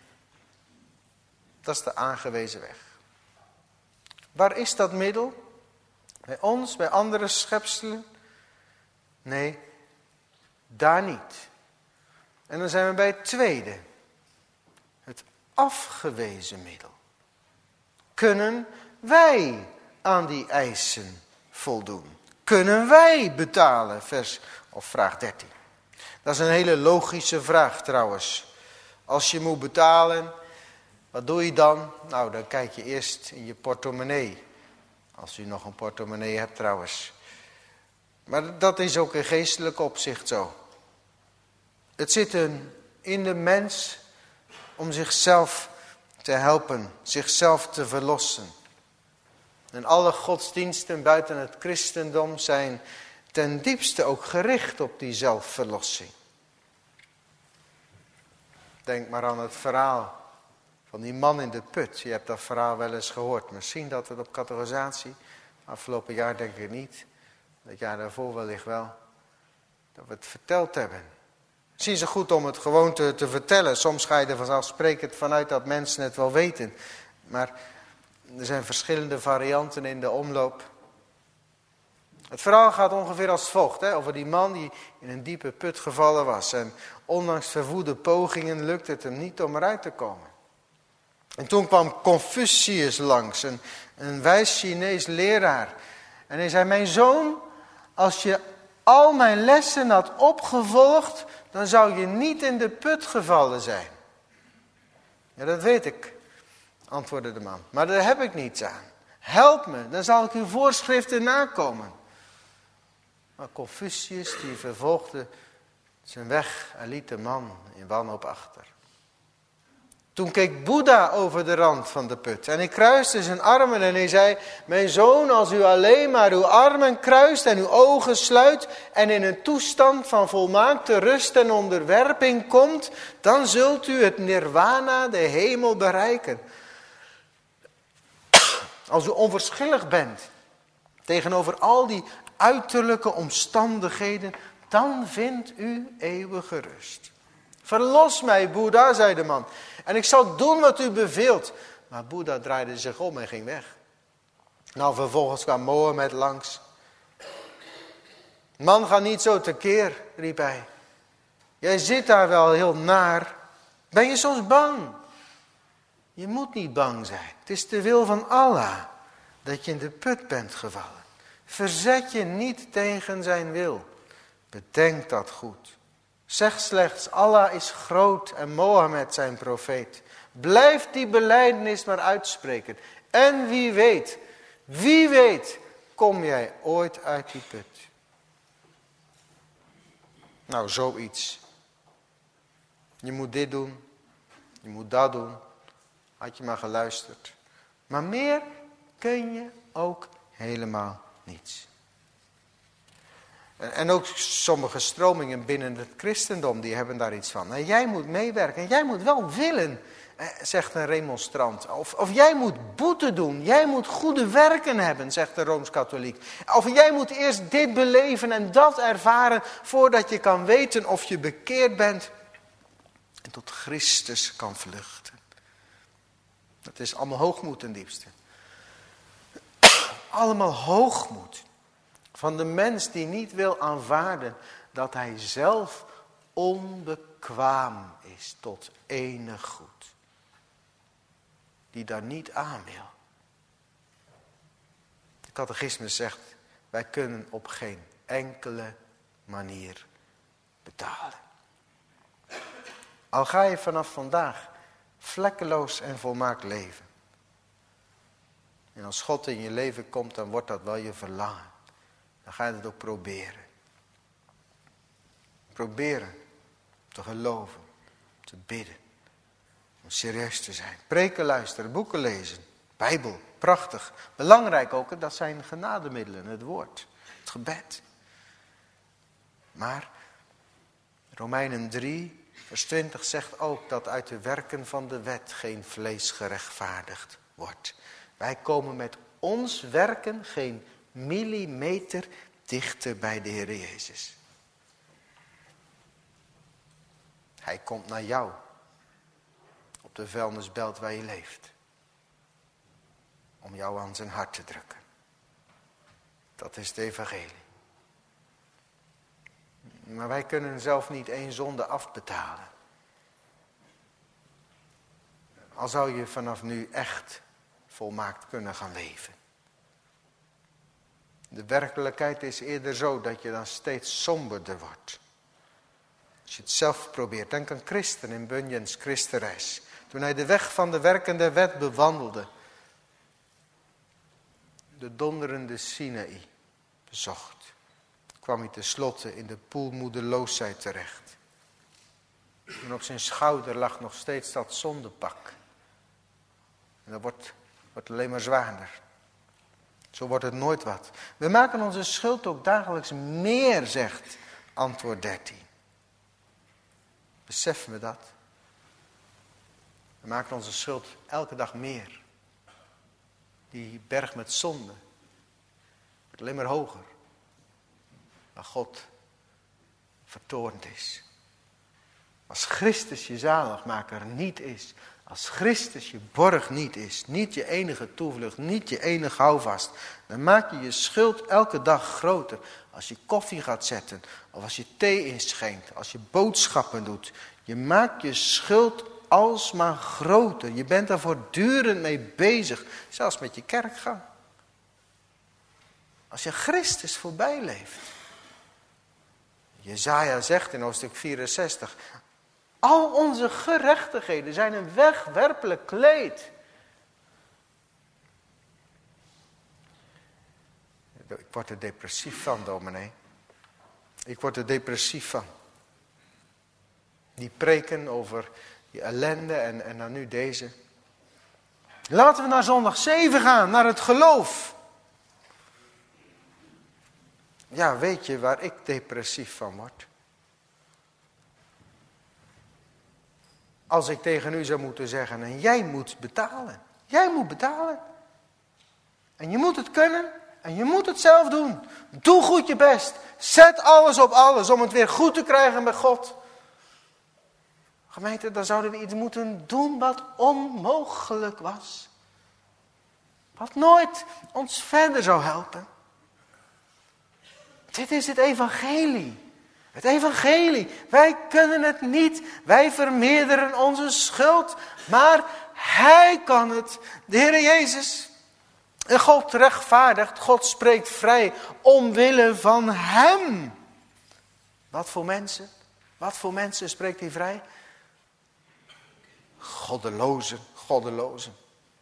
Dat is de aangewezen weg. Waar is dat middel? Bij ons, bij andere schepselen? Nee, daar niet. En dan zijn we bij het tweede. Het afgewezen middel. Kunnen wij aan die eisen voldoen? Kunnen wij betalen? Vers of vraag dertien. Dat is een hele logische vraag trouwens. Als je moet betalen, wat doe je dan? Nou, dan kijk je eerst in je portemonnee. Als u nog een portemonnee hebt trouwens. Maar dat is ook in geestelijk opzicht zo. Het zit in de mens om zichzelf te helpen, zichzelf te verlossen. En alle godsdiensten buiten het christendom zijn ten diepste ook gericht op die zelfverlossing. Denk maar aan het verhaal van die man in de put. Je hebt dat verhaal wel eens gehoord. Misschien dat het op catechisatie, afgelopen jaar denk ik niet. Dat jaar daarvoor wellicht wel. Dat we het verteld hebben. Misschien is het goed om het gewoon te, te vertellen. Soms ga je er vanzelfsprekend vanuit dat mensen het wel weten. Maar er zijn verschillende varianten in de omloop. Het verhaal gaat ongeveer als volgt. Hè, over die man die in een diepe put gevallen was. En ondanks verwoede pogingen lukte het hem niet om eruit te komen. En toen kwam Confucius langs, een, een wijs Chinees leraar. En hij zei, mijn zoon, als je al mijn lessen had opgevolgd, dan zou je niet in de put gevallen zijn. Ja, dat weet ik, antwoordde de man. Maar daar heb ik niets aan. Help me, dan zal ik uw voorschriften nakomen. Maar Confucius die vervolgde zijn weg en liet de man in wanhoop achter. Toen keek Boeddha over de rand van de put en hij kruiste zijn armen en hij zei: mijn zoon, als u alleen maar uw armen kruist en uw ogen sluit en in een toestand van volmaakte rust en onderwerping komt, dan zult u het nirwana, de hemel, bereiken. Als u onverschillig bent tegenover al die uiterlijke omstandigheden, dan vindt u eeuwige rust. Verlos mij, Boeddha, zei de man, en ik zal doen wat u beveelt. Maar Boeddha draaide zich om en ging weg. Nou, vervolgens kwam Mohammed langs. Man, ga niet zo tekeer, riep hij. Jij zit daar wel heel naar. Ben je soms bang? Je moet niet bang zijn. Het is de wil van Allah dat je in de put bent gevallen. Verzet je niet tegen zijn wil. Bedenk dat goed. Zeg slechts, Allah is groot en Mohammed zijn profeet. Blijf die belijdenis maar uitspreken. En wie weet, wie weet, kom jij ooit uit die put. Nou, zoiets. Je moet dit doen, je moet dat doen. Had je maar geluisterd. Maar meer kun je ook helemaal niets. En ook sommige stromingen binnen het christendom, die hebben daar iets van. En jij moet meewerken. En jij moet wel willen, zegt een remonstrant. Of, of jij moet boete doen. Jij moet goede werken hebben, zegt de Rooms-Katholiek. Of jij moet eerst dit beleven en dat ervaren, voordat je kan weten of je bekeerd bent en tot Christus kan vluchten. Dat is allemaal hoogmoed ten diepste. Allemaal hoogmoed. Van de mens die niet wil aanvaarden dat hij zelf onbekwaam is tot enig goed. Die daar niet aan wil. De catechismus zegt, wij kunnen op geen enkele manier betalen. Al ga je vanaf vandaag vlekkeloos en volmaakt leven. En als God in je leven komt, dan wordt dat wel je verlangen. Dan ga je het ook proberen. Proberen te geloven, te bidden, om serieus te zijn. Preken luisteren, boeken lezen, Bijbel, prachtig. Belangrijk ook, dat zijn genademiddelen, het woord, het gebed. Maar Romeinen drie, vers twintig zegt ook dat uit de werken van de wet geen vlees gerechtvaardigd wordt. Wij komen met ons werken geen millimeter dichter bij de Heer Jezus. Hij komt naar jou. Op de vuilnisbelt waar je leeft. Om jou aan zijn hart te drukken. Dat is het evangelie. Maar wij kunnen zelf niet één zonde afbetalen. Al zou je vanaf nu echt volmaakt kunnen gaan leven. De werkelijkheid is eerder zo dat je dan steeds somberder wordt. Als je het zelf probeert. Denk aan Christen in Bunyan's Christenreis. Toen hij de weg van de werkende wet bewandelde. De donderende Sinaï bezocht. Kwam hij tenslotte in de poelmoedeloosheid terecht. En op zijn schouder lag nog steeds dat zondepak. En dat wordt, wordt alleen maar zwaarder. Zo wordt het nooit wat. We maken onze schuld ook dagelijks meer, zegt antwoord dertien. Beseffen we dat? We maken onze schuld elke dag meer. Die berg met zonde wordt alleen maar hoger. Waar God vertoornd is. Als Christus je zaligmaker niet is. Als Christus je borg niet is. Niet je enige toevlucht. Niet je enige houvast. Dan maak je je schuld elke dag groter. Als je koffie gaat zetten. Of als je thee inschenkt. Als je boodschappen doet. Je maakt je schuld alsmaar groter. Je bent daar voortdurend mee bezig. Zelfs met je kerkgang. Als je Christus voorbij leeft. Jesaja zegt in hoofdstuk vierenzestig. Al onze gerechtigheden zijn een wegwerpelijk kleed. Ik word er depressief van, dominee. Ik word er depressief van. Die preken over die ellende en, en dan nu deze. Laten we naar zondag zeven gaan, naar het geloof. Ja, weet je waar ik depressief van word? Als ik tegen u zou moeten zeggen, en jij moet betalen. Jij moet betalen. En je moet het kunnen. En je moet het zelf doen. Doe goed je best. Zet alles op alles om het weer goed te krijgen met God. Gemeente, dan zouden we iets moeten doen wat onmogelijk was. Wat nooit ons verder zou helpen. Dit is het evangelie. Het evangelie. Wij kunnen het niet. Wij vermeerderen onze schuld. Maar Hij kan het. De Heer Jezus. En God rechtvaardigt. God spreekt vrij. Omwille van Hem. Wat voor mensen? Wat voor mensen spreekt Hij vrij? Goddelozen. Goddelozen.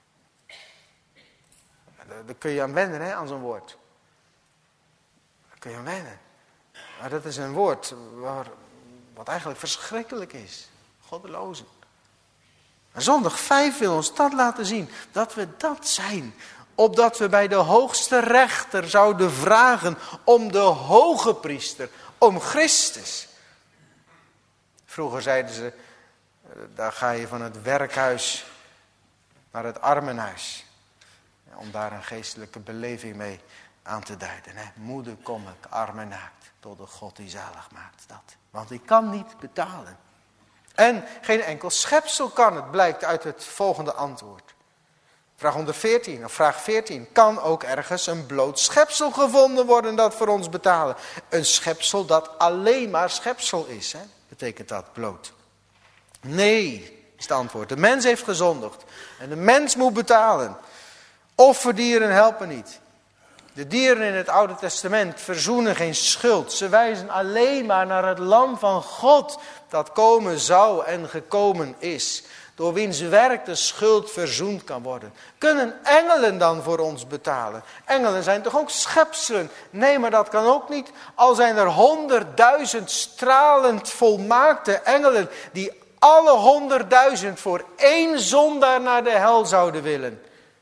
Daar kun je aan wennen, hè, aan zo'n woord. Daar kun je aan wennen. Maar dat is een woord waar, wat eigenlijk verschrikkelijk is. Goddelozen. En zondag vijf wil ons dat laten zien. Dat we dat zijn. Opdat we bij de hoogste rechter zouden vragen om de hoge priester. Om Christus. Vroeger zeiden ze, daar ga je van het werkhuis naar het armenhuis. Om daar een geestelijke beleving mee aan te duiden. Hè? Moeder kom ik, arme naakt, tot de God die zalig maakt. Dat. Want ik kan niet betalen. En geen enkel schepsel kan het, blijkt uit het volgende antwoord. Vraag honderdveertien, of vraag veertien. Kan ook ergens een bloot schepsel gevonden worden dat voor ons betalen? Een schepsel dat alleen maar schepsel is. Hè? Betekent dat bloot? Nee, is het antwoord. De mens heeft gezondigd. En de mens moet betalen. Offerdieren helpen niet. De dieren in het Oude Testament verzoenen geen schuld. Ze wijzen alleen maar naar het lam van God dat komen zou en gekomen is. Door wiens werk de schuld verzoend kan worden. Kunnen engelen dan voor ons betalen? Engelen zijn toch ook schepselen? Nee, maar dat kan ook niet. Al zijn er honderdduizend stralend volmaakte engelen die alle honderdduizend voor één zondaar naar de hel zouden willen.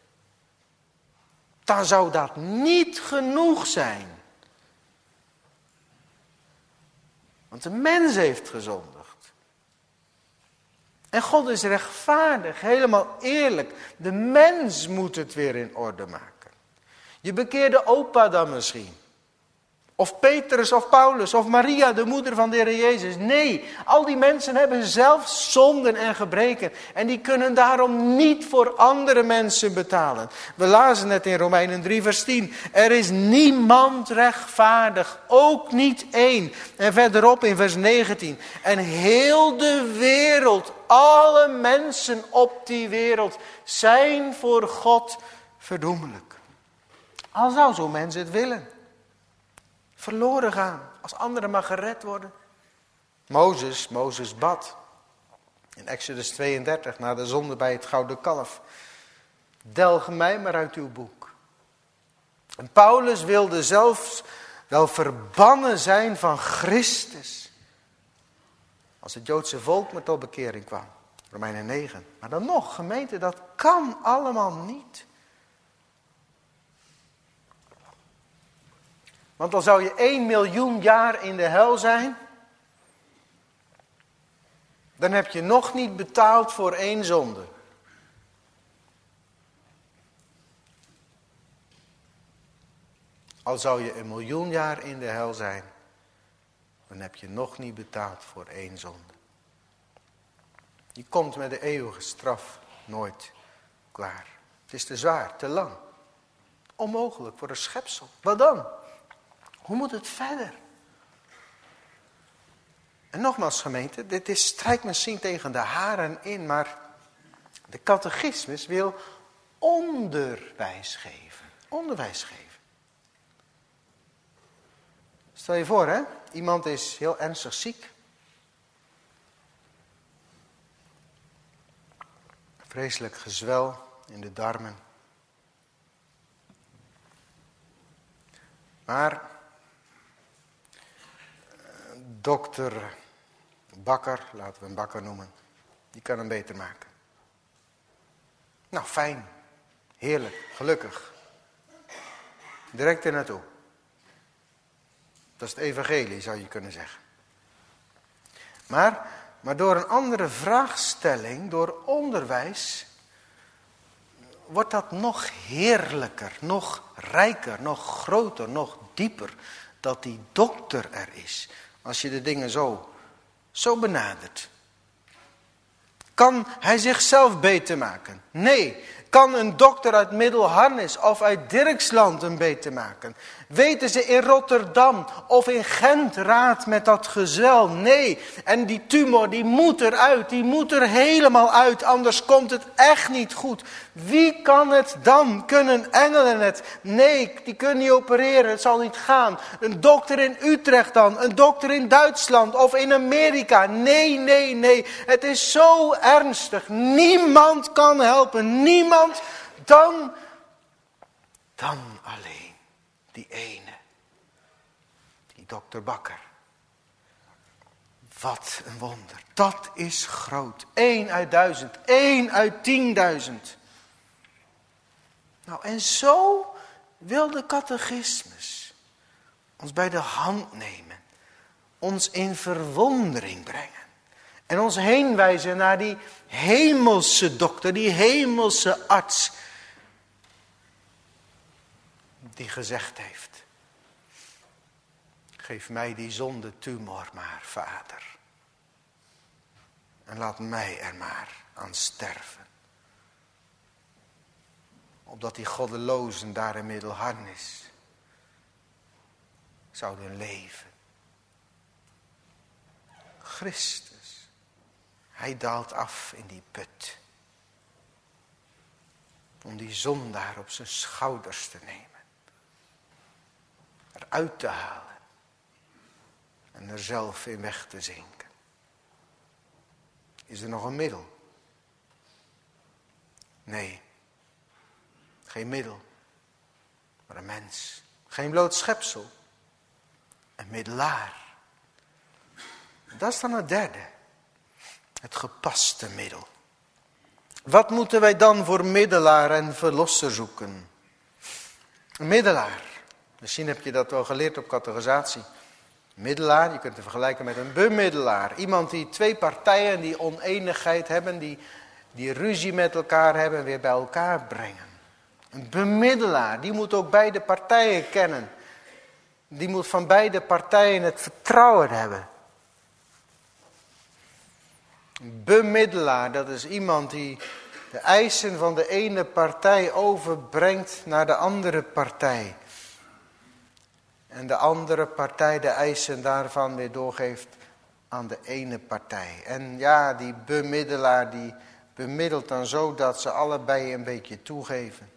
Dan zou dat niet genoeg zijn. Want de mens heeft gezondigd. En God is rechtvaardig, helemaal eerlijk. De mens moet het weer in orde maken. Je bekeerde opa dan misschien. Of Petrus of Paulus of Maria, de moeder van de Heer Jezus. Nee, al die mensen hebben zelf zonden en gebreken. En die kunnen daarom niet voor andere mensen betalen. We lazen het in Romeinen drie vers tien. Er is niemand rechtvaardig, ook niet één. En verderop in vers negentien. En heel de wereld, alle mensen op die wereld zijn voor God verdoemelijk. Al zou zo'n mens het willen. Verloren gaan, als anderen maar gered worden. Mozes, Mozes bad. In Exodus tweeëndertig, na de zonde bij het gouden kalf. Delg mij maar uit uw boek. En Paulus wilde zelfs wel verbannen zijn van Christus. Als het Joodse volk maar tot bekering kwam. Romeinen negen. Maar dan nog, gemeente, dat kan allemaal niet. Want dan zou je één miljoen jaar in de hel zijn. Dan heb je nog niet betaald voor één zonde. Al zou je een miljoen jaar in de hel zijn. Dan heb je nog niet betaald voor één zonde. Je komt met de eeuwige straf nooit klaar. Het is te zwaar, te lang. Onmogelijk voor een schepsel. Wat dan? Hoe moet het verder? En nogmaals gemeente, dit is, strijkt misschien tegen de haren in, maar de catechismus wil onderwijs geven. Onderwijs geven. Stel je voor, hè? Iemand is heel ernstig ziek. Vreselijk gezwel in de darmen. Maar dokter Bakker, laten we hem Bakker noemen, die kan hem beter maken. Nou, fijn, heerlijk, gelukkig. Direct er naartoe. Dat is het evangelie, zou je kunnen zeggen. Maar, maar door een andere vraagstelling, door onderwijs, wordt dat nog heerlijker, nog rijker, nog groter, nog dieper. Dat die dokter er is. Als je de dingen zo, zo benadert. Kan hij zichzelf beter maken? Nee. Kan een dokter uit Middelharnis of uit Dirksland hem beter maken? Weten ze in Rotterdam of in Gent raad met dat gezwel? Nee. En die tumor die moet eruit, die moet er helemaal uit, anders komt het echt niet goed. Wie kan het dan? Kunnen engelen het? Nee, die kunnen niet opereren, het zal niet gaan. Een dokter in Utrecht dan, een dokter in Duitsland of in Amerika? Nee, nee, nee. Het is zo ernstig. Niemand kan helpen, niemand. Dan, dan alleen die ene, die dokter Bakker. Wat een wonder, dat is groot. Eén uit duizend, één uit tienduizend. Nou, en zo wil de catechismus ons bij de hand nemen, ons in verwondering brengen. En ons heenwijzen naar die hemelse dokter, die hemelse arts. Die gezegd heeft. Geef mij die zonde tumor maar, vader. En laat mij er maar aan sterven. Opdat die goddelozen daar in Middelharnis zouden leven. Christus. Hij daalt af in die put. Om die zondaar op zijn schouders te nemen. Eruit te halen. En er zelf in weg te zinken. Is er nog een middel? Nee. Geen middel. Maar een mens. Geen bloot schepsel. Een middelaar. Dat is dan het derde. Het gepaste middel. Wat moeten wij dan voor middelaar en verlosser zoeken? Een middelaar. Misschien heb je dat wel geleerd op catechisatie. Middelaar, je kunt het vergelijken met een bemiddelaar. Iemand die twee partijen die oneenigheid hebben, die, die ruzie met elkaar hebben, weer bij elkaar brengen. Een bemiddelaar, die moet ook beide partijen kennen. Die moet van beide partijen het vertrouwen hebben. Een bemiddelaar, dat is iemand die de eisen van de ene partij overbrengt naar de andere partij. En de andere partij de eisen daarvan weer doorgeeft aan de ene partij. En ja, die bemiddelaar die bemiddelt dan zo dat ze allebei een beetje toegeven.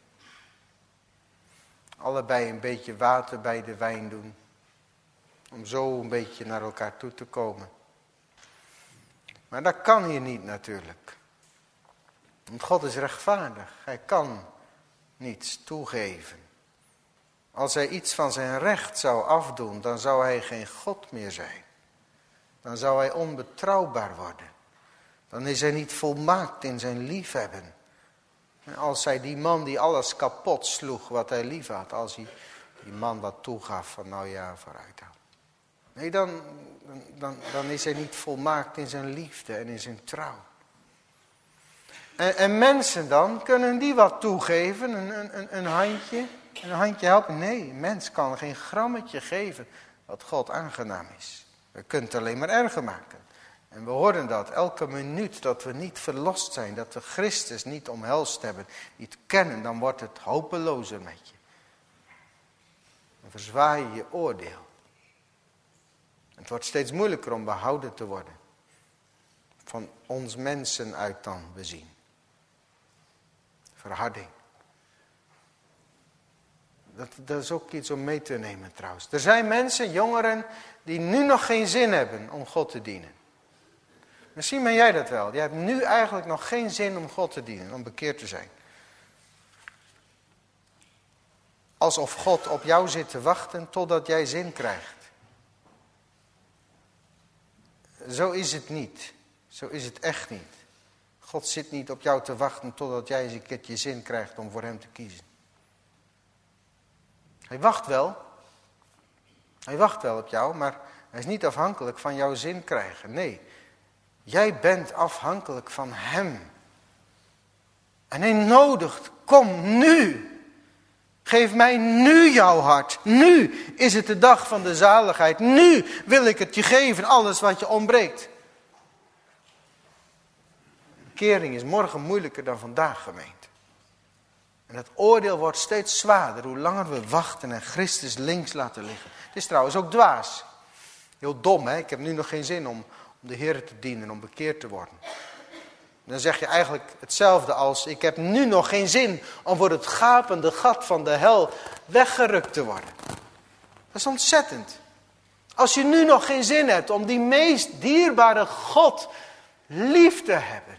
Allebei een beetje water bij de wijn doen. Om zo een beetje naar elkaar toe te komen. Maar dat kan hier niet natuurlijk. Want God is rechtvaardig. Hij kan niets toegeven. Als hij iets van zijn recht zou afdoen, dan zou hij geen God meer zijn. Dan zou hij onbetrouwbaar worden. Dan is hij niet volmaakt in zijn liefhebben. En als hij die man die alles kapot sloeg wat hij lief had, als hij die man wat toegaf van nou ja, vooruit dan. Nee, dan, dan, dan is hij niet volmaakt in zijn liefde en in zijn trouw. En, en mensen dan, kunnen die wat toegeven, een, een, een handje, een handje helpen? Nee, een mens kan geen grammetje geven wat God aangenaam is. We kunnen het alleen maar erger maken. En we horen dat elke minuut dat we niet verlost zijn, dat we Christus niet omhelst hebben, niet kennen, dan wordt het hopelozer met je. Dan verzwaai je je oordeel. Het wordt steeds moeilijker om behouden te worden. Van ons mensen uit dan bezien. Verharding. Dat, dat is ook iets om mee te nemen trouwens. Er zijn mensen, jongeren, die nu nog geen zin hebben om God te dienen. Misschien ben jij dat wel. Je hebt nu eigenlijk nog geen zin om God te dienen, om bekeerd te zijn. Alsof God op jou zit te wachten totdat jij zin krijgt. zo is het niet. Zo is het echt niet. God zit niet op jou te wachten totdat jij eens een keertje zin krijgt om voor hem te kiezen. Hij wacht wel. Hij wacht wel op jou, maar hij is niet afhankelijk van jouw zin krijgen. Nee, jij bent afhankelijk van hem. En hij nodigt, kom nu. Geef mij nu jouw hart. Nu is het de dag van de zaligheid. Nu wil ik het je geven, alles wat je ontbreekt. Bekering is morgen moeilijker dan vandaag, gemeente. En het oordeel wordt steeds zwaarder hoe langer we wachten en Christus links laten liggen. Het is trouwens ook dwaas. Heel dom, hè? Ik heb nu nog geen zin om, om de Heer te dienen, om bekeerd te worden. Dan zeg je eigenlijk hetzelfde als, ik heb nu nog geen zin om voor het gapende gat van de hel weggerukt te worden. Dat is ontzettend. Als je nu nog geen zin hebt om die meest dierbare God lief te hebben.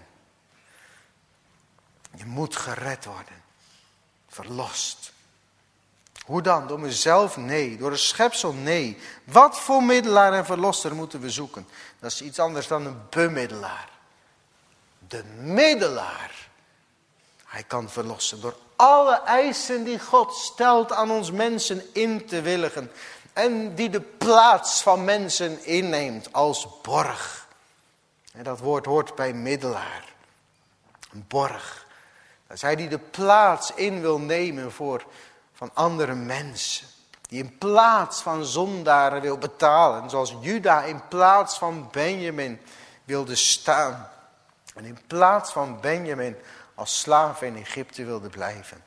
Je moet gered worden. Verlost. Hoe dan? Door mezelf? Nee. Door een schepsel? Nee. Wat voor middelaar en verlosser moeten we zoeken? Dat is iets anders dan een bemiddelaar. De middelaar. Hij kan verlossen door alle eisen die God stelt aan ons mensen in te willigen. En die de plaats van mensen inneemt als borg. En dat woord hoort bij middelaar. Een borg. Dat is hij die de plaats in wil nemen voor van andere mensen. Die in plaats van zondaren wil betalen. Zoals Juda in plaats van Benjamin wilde staan. En in plaats van Benjamin als slaaf in Egypte wilde blijven.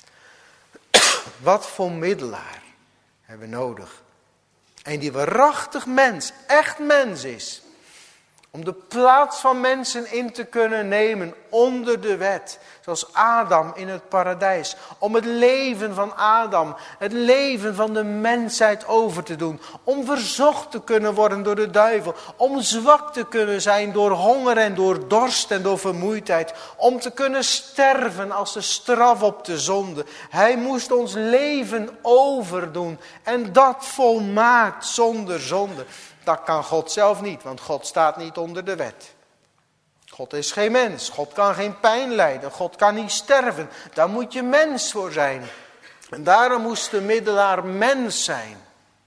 Wat voor middelaar hebben we nodig? Een die waarachtig mens, echt mens is. Om de plaats van mensen in te kunnen nemen onder de wet. Zoals Adam in het paradijs. Om het leven van Adam, het leven van de mensheid over te doen. Om verzocht te kunnen worden door de duivel. Om zwak te kunnen zijn door honger en door dorst en door vermoeidheid. Om te kunnen sterven als de straf op de zonde. Hij moest ons leven overdoen. En dat volmaakt zonder zonde. Dat kan God zelf niet, want God staat niet onder de wet. God is geen mens, God kan geen pijn lijden, God kan niet sterven. Daar moet je mens voor zijn. En daarom moest de middelaar mens zijn.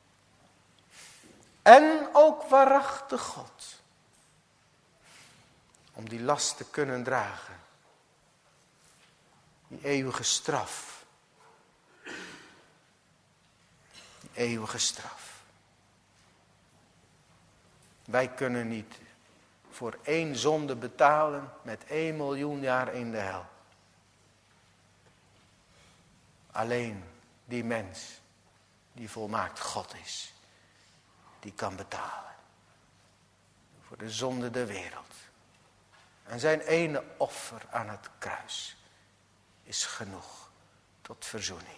En ook waarachtig God. Om die last te kunnen dragen. Die eeuwige straf. Die eeuwige straf. Wij kunnen niet voor één zonde betalen met één miljoen jaar in de hel. Alleen die mens die volmaakt God is, die kan betalen. Voor de zonde der wereld. En zijn ene offer aan het kruis is genoeg tot verzoening.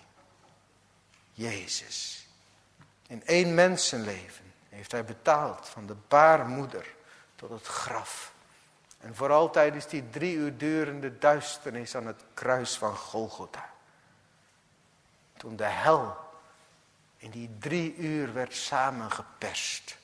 Jezus, in één mensenleven heeft hij betaald van de baarmoeder tot het graf. En voor altijd is die drie uur durende duisternis aan het kruis van Golgotha. Toen de hel in die drie uur werd samengeperst.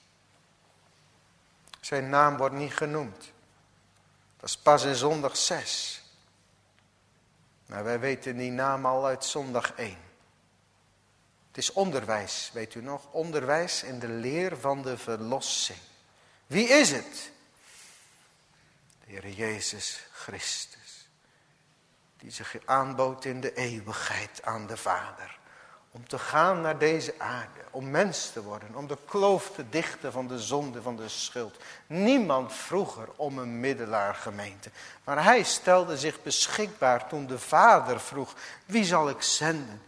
Zijn naam wordt niet genoemd. Dat is pas in zondag zes. Maar wij weten die naam al uit zondag één. Het is onderwijs, weet u nog? Onderwijs in de leer van de verlossing. Wie is het? De Heer Jezus Christus. Die zich aanbood in de eeuwigheid aan de Vader. Om te gaan naar deze aarde. Om mens te worden. Om de kloof te dichten van de zonde, van de schuld. Niemand vroeger om een middelaar, gemeente. Maar hij stelde zich beschikbaar toen de Vader vroeg. Wie zal ik zenden?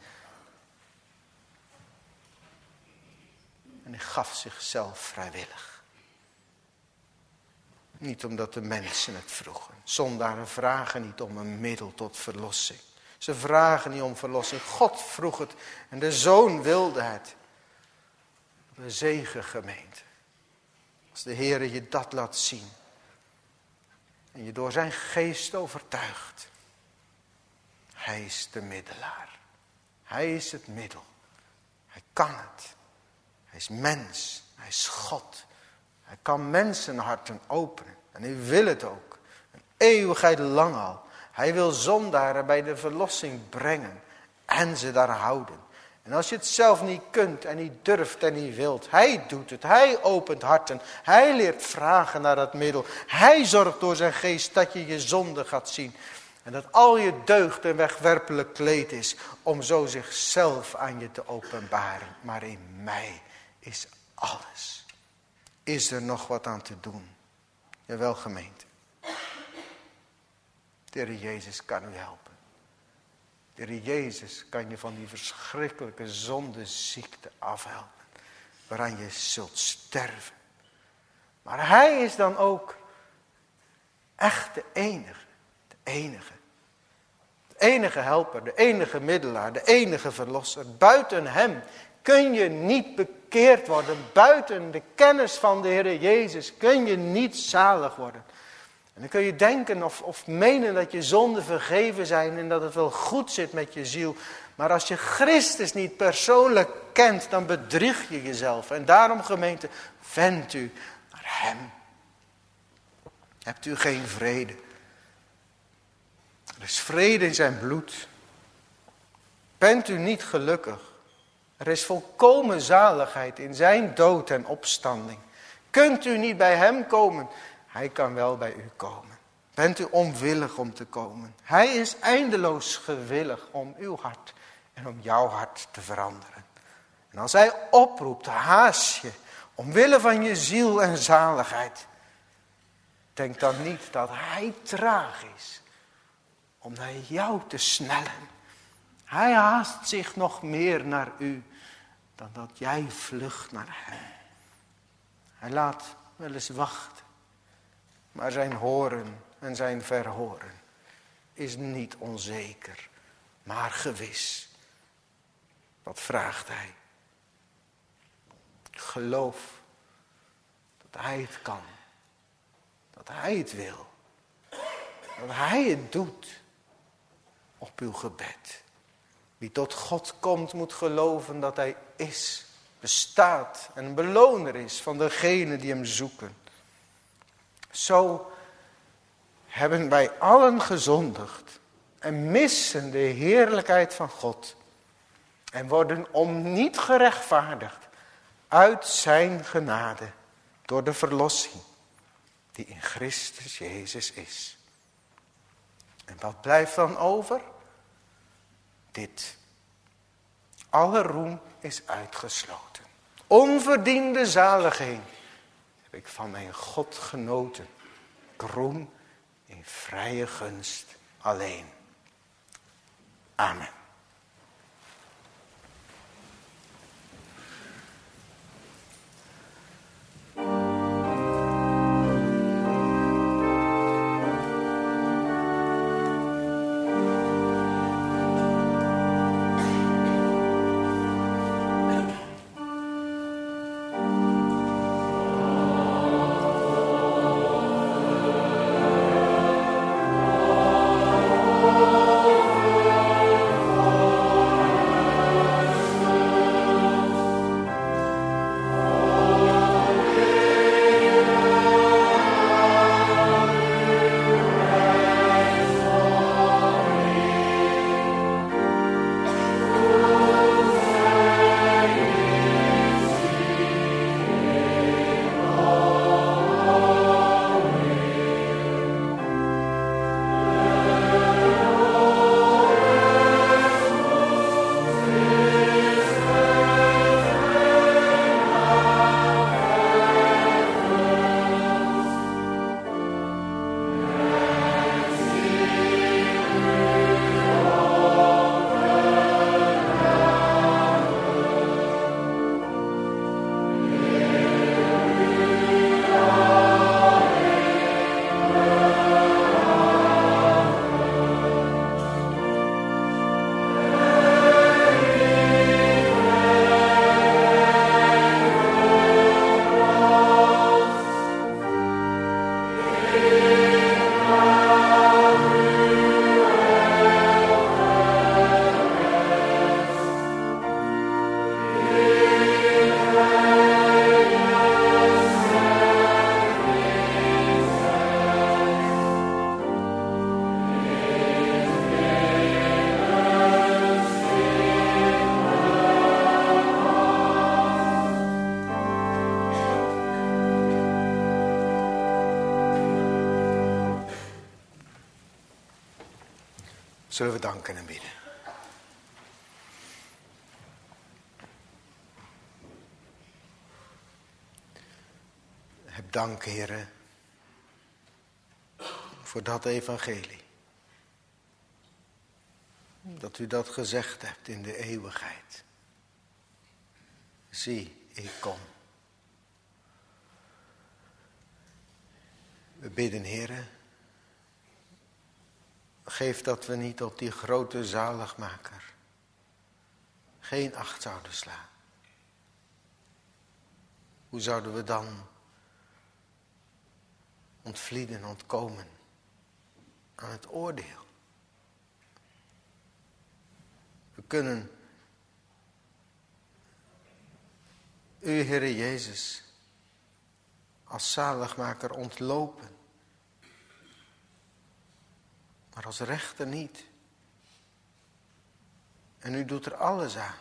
En hij gaf zichzelf vrijwillig. Niet omdat de mensen het vroegen. Zondaren vragen niet om een middel tot verlossing. Ze vragen niet om verlossing. God vroeg het en de Zoon wilde het. De zegen, gemeente. Als de Heer je dat laat zien. En je door zijn geest overtuigt. Hij is de middelaar. Hij is het middel. Hij kan het. Hij is mens. Hij is God. Hij kan mensenharten openen. En hij wil het ook. Een eeuwigheid lang al. Hij wil zondaren bij de verlossing brengen. En ze daar houden. En als je het zelf niet kunt en niet durft en niet wilt. Hij doet het. Hij opent harten. Hij leert vragen naar dat middel. Hij zorgt door zijn geest dat je je zonde gaat zien. En dat al je deugd een wegwerpelijk kleed is. Om zo zichzelf aan je te openbaren. Maar in mij is alles. Is er nog wat aan te doen? Jawel, gemeente. De Heer Jezus kan u helpen. De Heer Jezus kan je van die verschrikkelijke zondeziekte afhelpen. Waaraan je zult sterven. Maar hij is dan ook echt de enige. De enige. De enige helper, de enige middelaar, de enige verlosser. Buiten hem kun je niet bekeerd worden. Buiten de kennis van de Heer Jezus kun je niet zalig worden. En dan kun je denken of, of menen dat je zonden vergeven zijn en dat het wel goed zit met je ziel. Maar als je Christus niet persoonlijk kent, dan bedrieg je jezelf. En daarom, gemeente, wend u naar hem. Hebt u geen vrede? Er is vrede in zijn bloed. Bent u niet gelukkig? Er is volkomen zaligheid in zijn dood en opstanding. Kunt u niet bij hem komen? Hij kan wel bij u komen. Bent u onwillig om te komen? Hij is eindeloos gewillig om uw hart en om jouw hart te veranderen. En als hij oproept, haast je, omwille van je ziel en zaligheid. Denk dan niet dat hij traag is om naar jou te snellen. Hij haast zich nog meer naar u dan dat jij vlucht naar hem. Hij laat wel eens wachten. Maar zijn horen en zijn verhoren is niet onzeker, maar gewis. Wat vraagt hij? Geloof dat hij het kan. Dat hij het wil. Dat hij het doet op uw gebed. Wie tot God komt moet geloven dat hij is, bestaat en een beloner is van degenen die hem zoeken. Zo hebben wij allen gezondigd en missen de heerlijkheid van God. En worden om niet gerechtvaardigd uit zijn genade door de verlossing die in Christus Jezus is. En wat blijft dan over? Dit. Alle roem is uitgesloten. Onverdiende zaligheid heb ik van mijn God genoten. Ik roem in vrije gunst alleen. Amen. Zullen we danken en bidden. Heb dank, Heere, voor dat evangelie. Dat u dat gezegd hebt in de eeuwigheid. Zie, ik kom. We bidden, Heere, geef dat we niet op die grote zaligmaker geen acht zouden slaan. Hoe zouden we dan ontvlieden, ontkomen aan het oordeel? We kunnen u, Heere Jezus, als zaligmaker ontlopen, maar als rechter niet. En u doet er alles aan,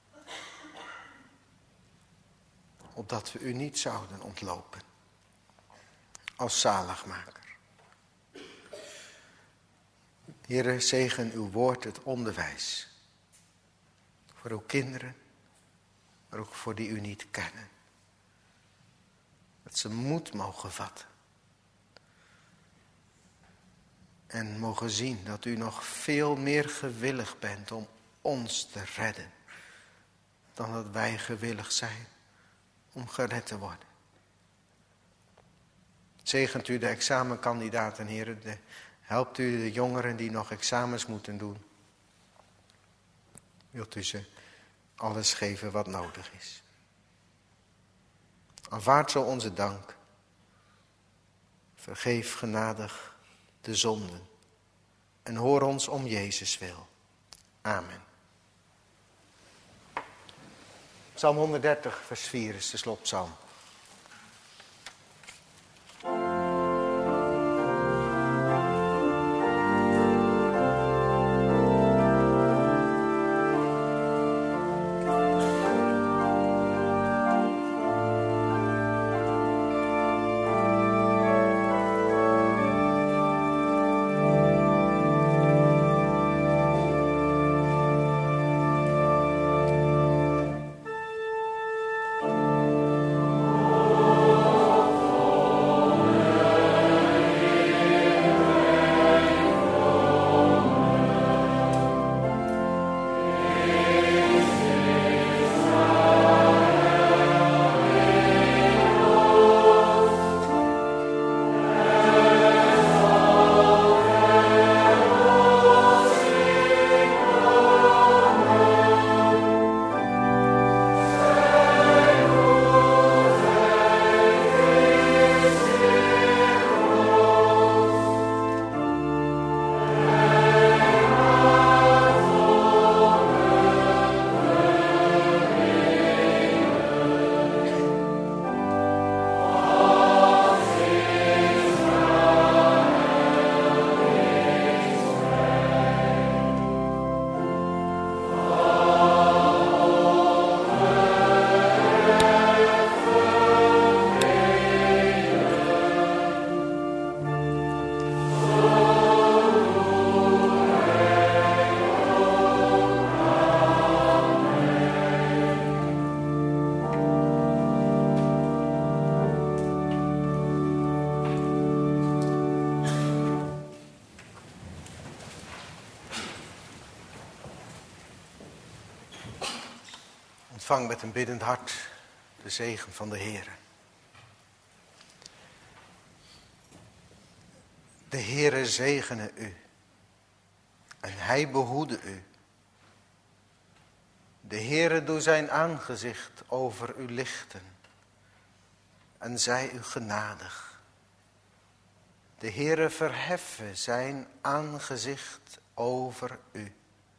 opdat we u niet zouden ontlopen, als zaligmaker. Heere, zegen uw woord, het onderwijs, voor uw kinderen, maar ook voor die u niet kennen. Dat ze moed mogen vatten. En mogen zien dat u nog veel meer gewillig bent om ons te redden. Dan dat wij gewillig zijn om gered te worden. Zegent u de examenkandidaten, heren. De, helpt u de jongeren die nog examens moeten doen. Wilt u ze alles geven wat nodig is. Aanvaard zo onze dank. Vergeef genadig de zonden. En hoor ons om Jezus wil. Amen. Psalm honderddertig, vers vier is de slotpsalm. Ontvang met een biddend hart de zegen van de Heere. De Heere zegene u en hij behoede u. De Heere doe zijn aangezicht over u lichten en zij u genadig. De Heere verheffe zijn aangezicht over u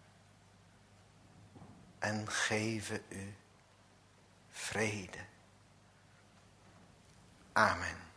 en geven u vrede. Amen.